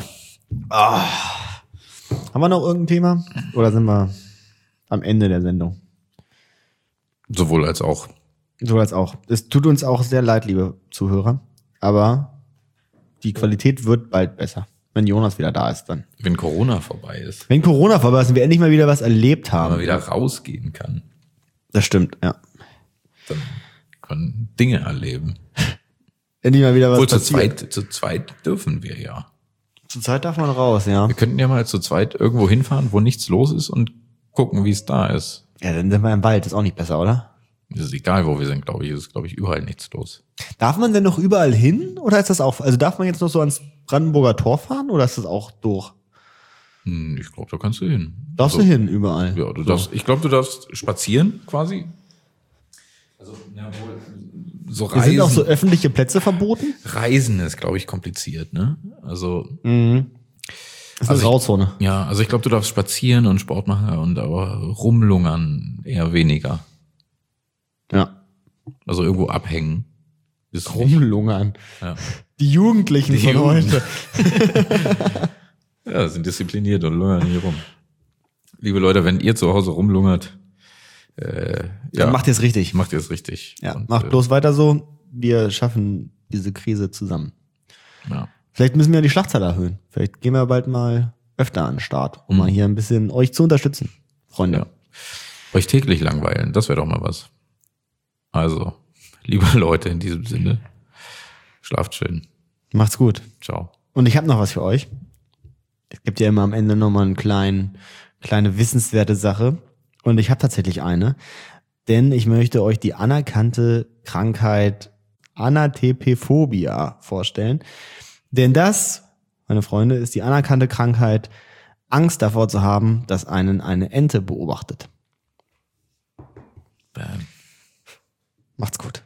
Haben wir noch irgendein Thema? Oder sind wir am Ende der Sendung? Sowohl als auch. So als auch. Es tut uns auch sehr leid, liebe Zuhörer. Aber die Qualität wird bald besser, wenn Jonas wieder da ist dann. Wenn Corona vorbei ist, Wenn Corona vorbei ist und wir endlich mal wieder was erlebt wenn haben. man wieder rausgehen kann, Das stimmt, ja. dann kann man Dinge erleben. Endlich mal wieder was Obwohl zu passiert. zweit, zu zweit dürfen wir ja. Zur Zeit darf man raus, ja. Wir könnten ja mal zu zweit irgendwo hinfahren, wo nichts los ist und gucken, wie es da ist. Ja, dann sind wir im Wald, ist auch nicht besser, oder? Es ist egal, wo wir sind, glaube ich, ist, glaube ich, überall nichts los. Darf man denn noch überall hin? Oder ist das auch, also darf man jetzt noch so ans Brandenburger Tor fahren? Oder ist das auch durch? Hm, ich glaube, da kannst du hin. Darfst Also, du hin, überall? Ja, du darfst, ich glaube, du darfst spazieren quasi. Also, ja, wohl, so Hier sind auch so Reisen, öffentliche Plätze verboten? Reisen ist, glaube ich, kompliziert, ne? Also, Mhm. Das ist Also eine ich- Grauzone. ja, also ich glaube, du darfst spazieren und Sport machen und aber rumlungern eher weniger. Ja. Also irgendwo abhängen. Ist nicht, Rumlungern. ja. Die Jugendlichen Die von Jugend. heute. ja, sind diszipliniert und lungern hier rum. Liebe Leute, wenn ihr zu Hause rumlungert, äh, ja, Dann macht ihr es richtig. macht ihr es richtig. Ja, Und, macht äh, bloß weiter so. Wir schaffen diese Krise zusammen. Ja. Vielleicht müssen wir die Schlachtzahl erhöhen. Vielleicht gehen wir bald mal öfter an den Start, um mal hier ein bisschen euch zu unterstützen, Freunde. Ja. Euch täglich langweilen, das wäre doch mal was. Also, liebe Leute, in diesem Sinne, schlaft schön. Macht's gut. Ciao. Und ich habe noch was für euch. Es gibt ja immer am Ende nochmal eine kleine, kleine wissenswerte Sache. Und ich habe tatsächlich eine. Denn ich möchte euch die anerkannte Krankheit Anatepephobia vorstellen. Denn das, meine Freunde, ist die anerkannte Krankheit, Angst davor zu haben, dass einen eine Ente beobachtet. Bam. Macht's gut.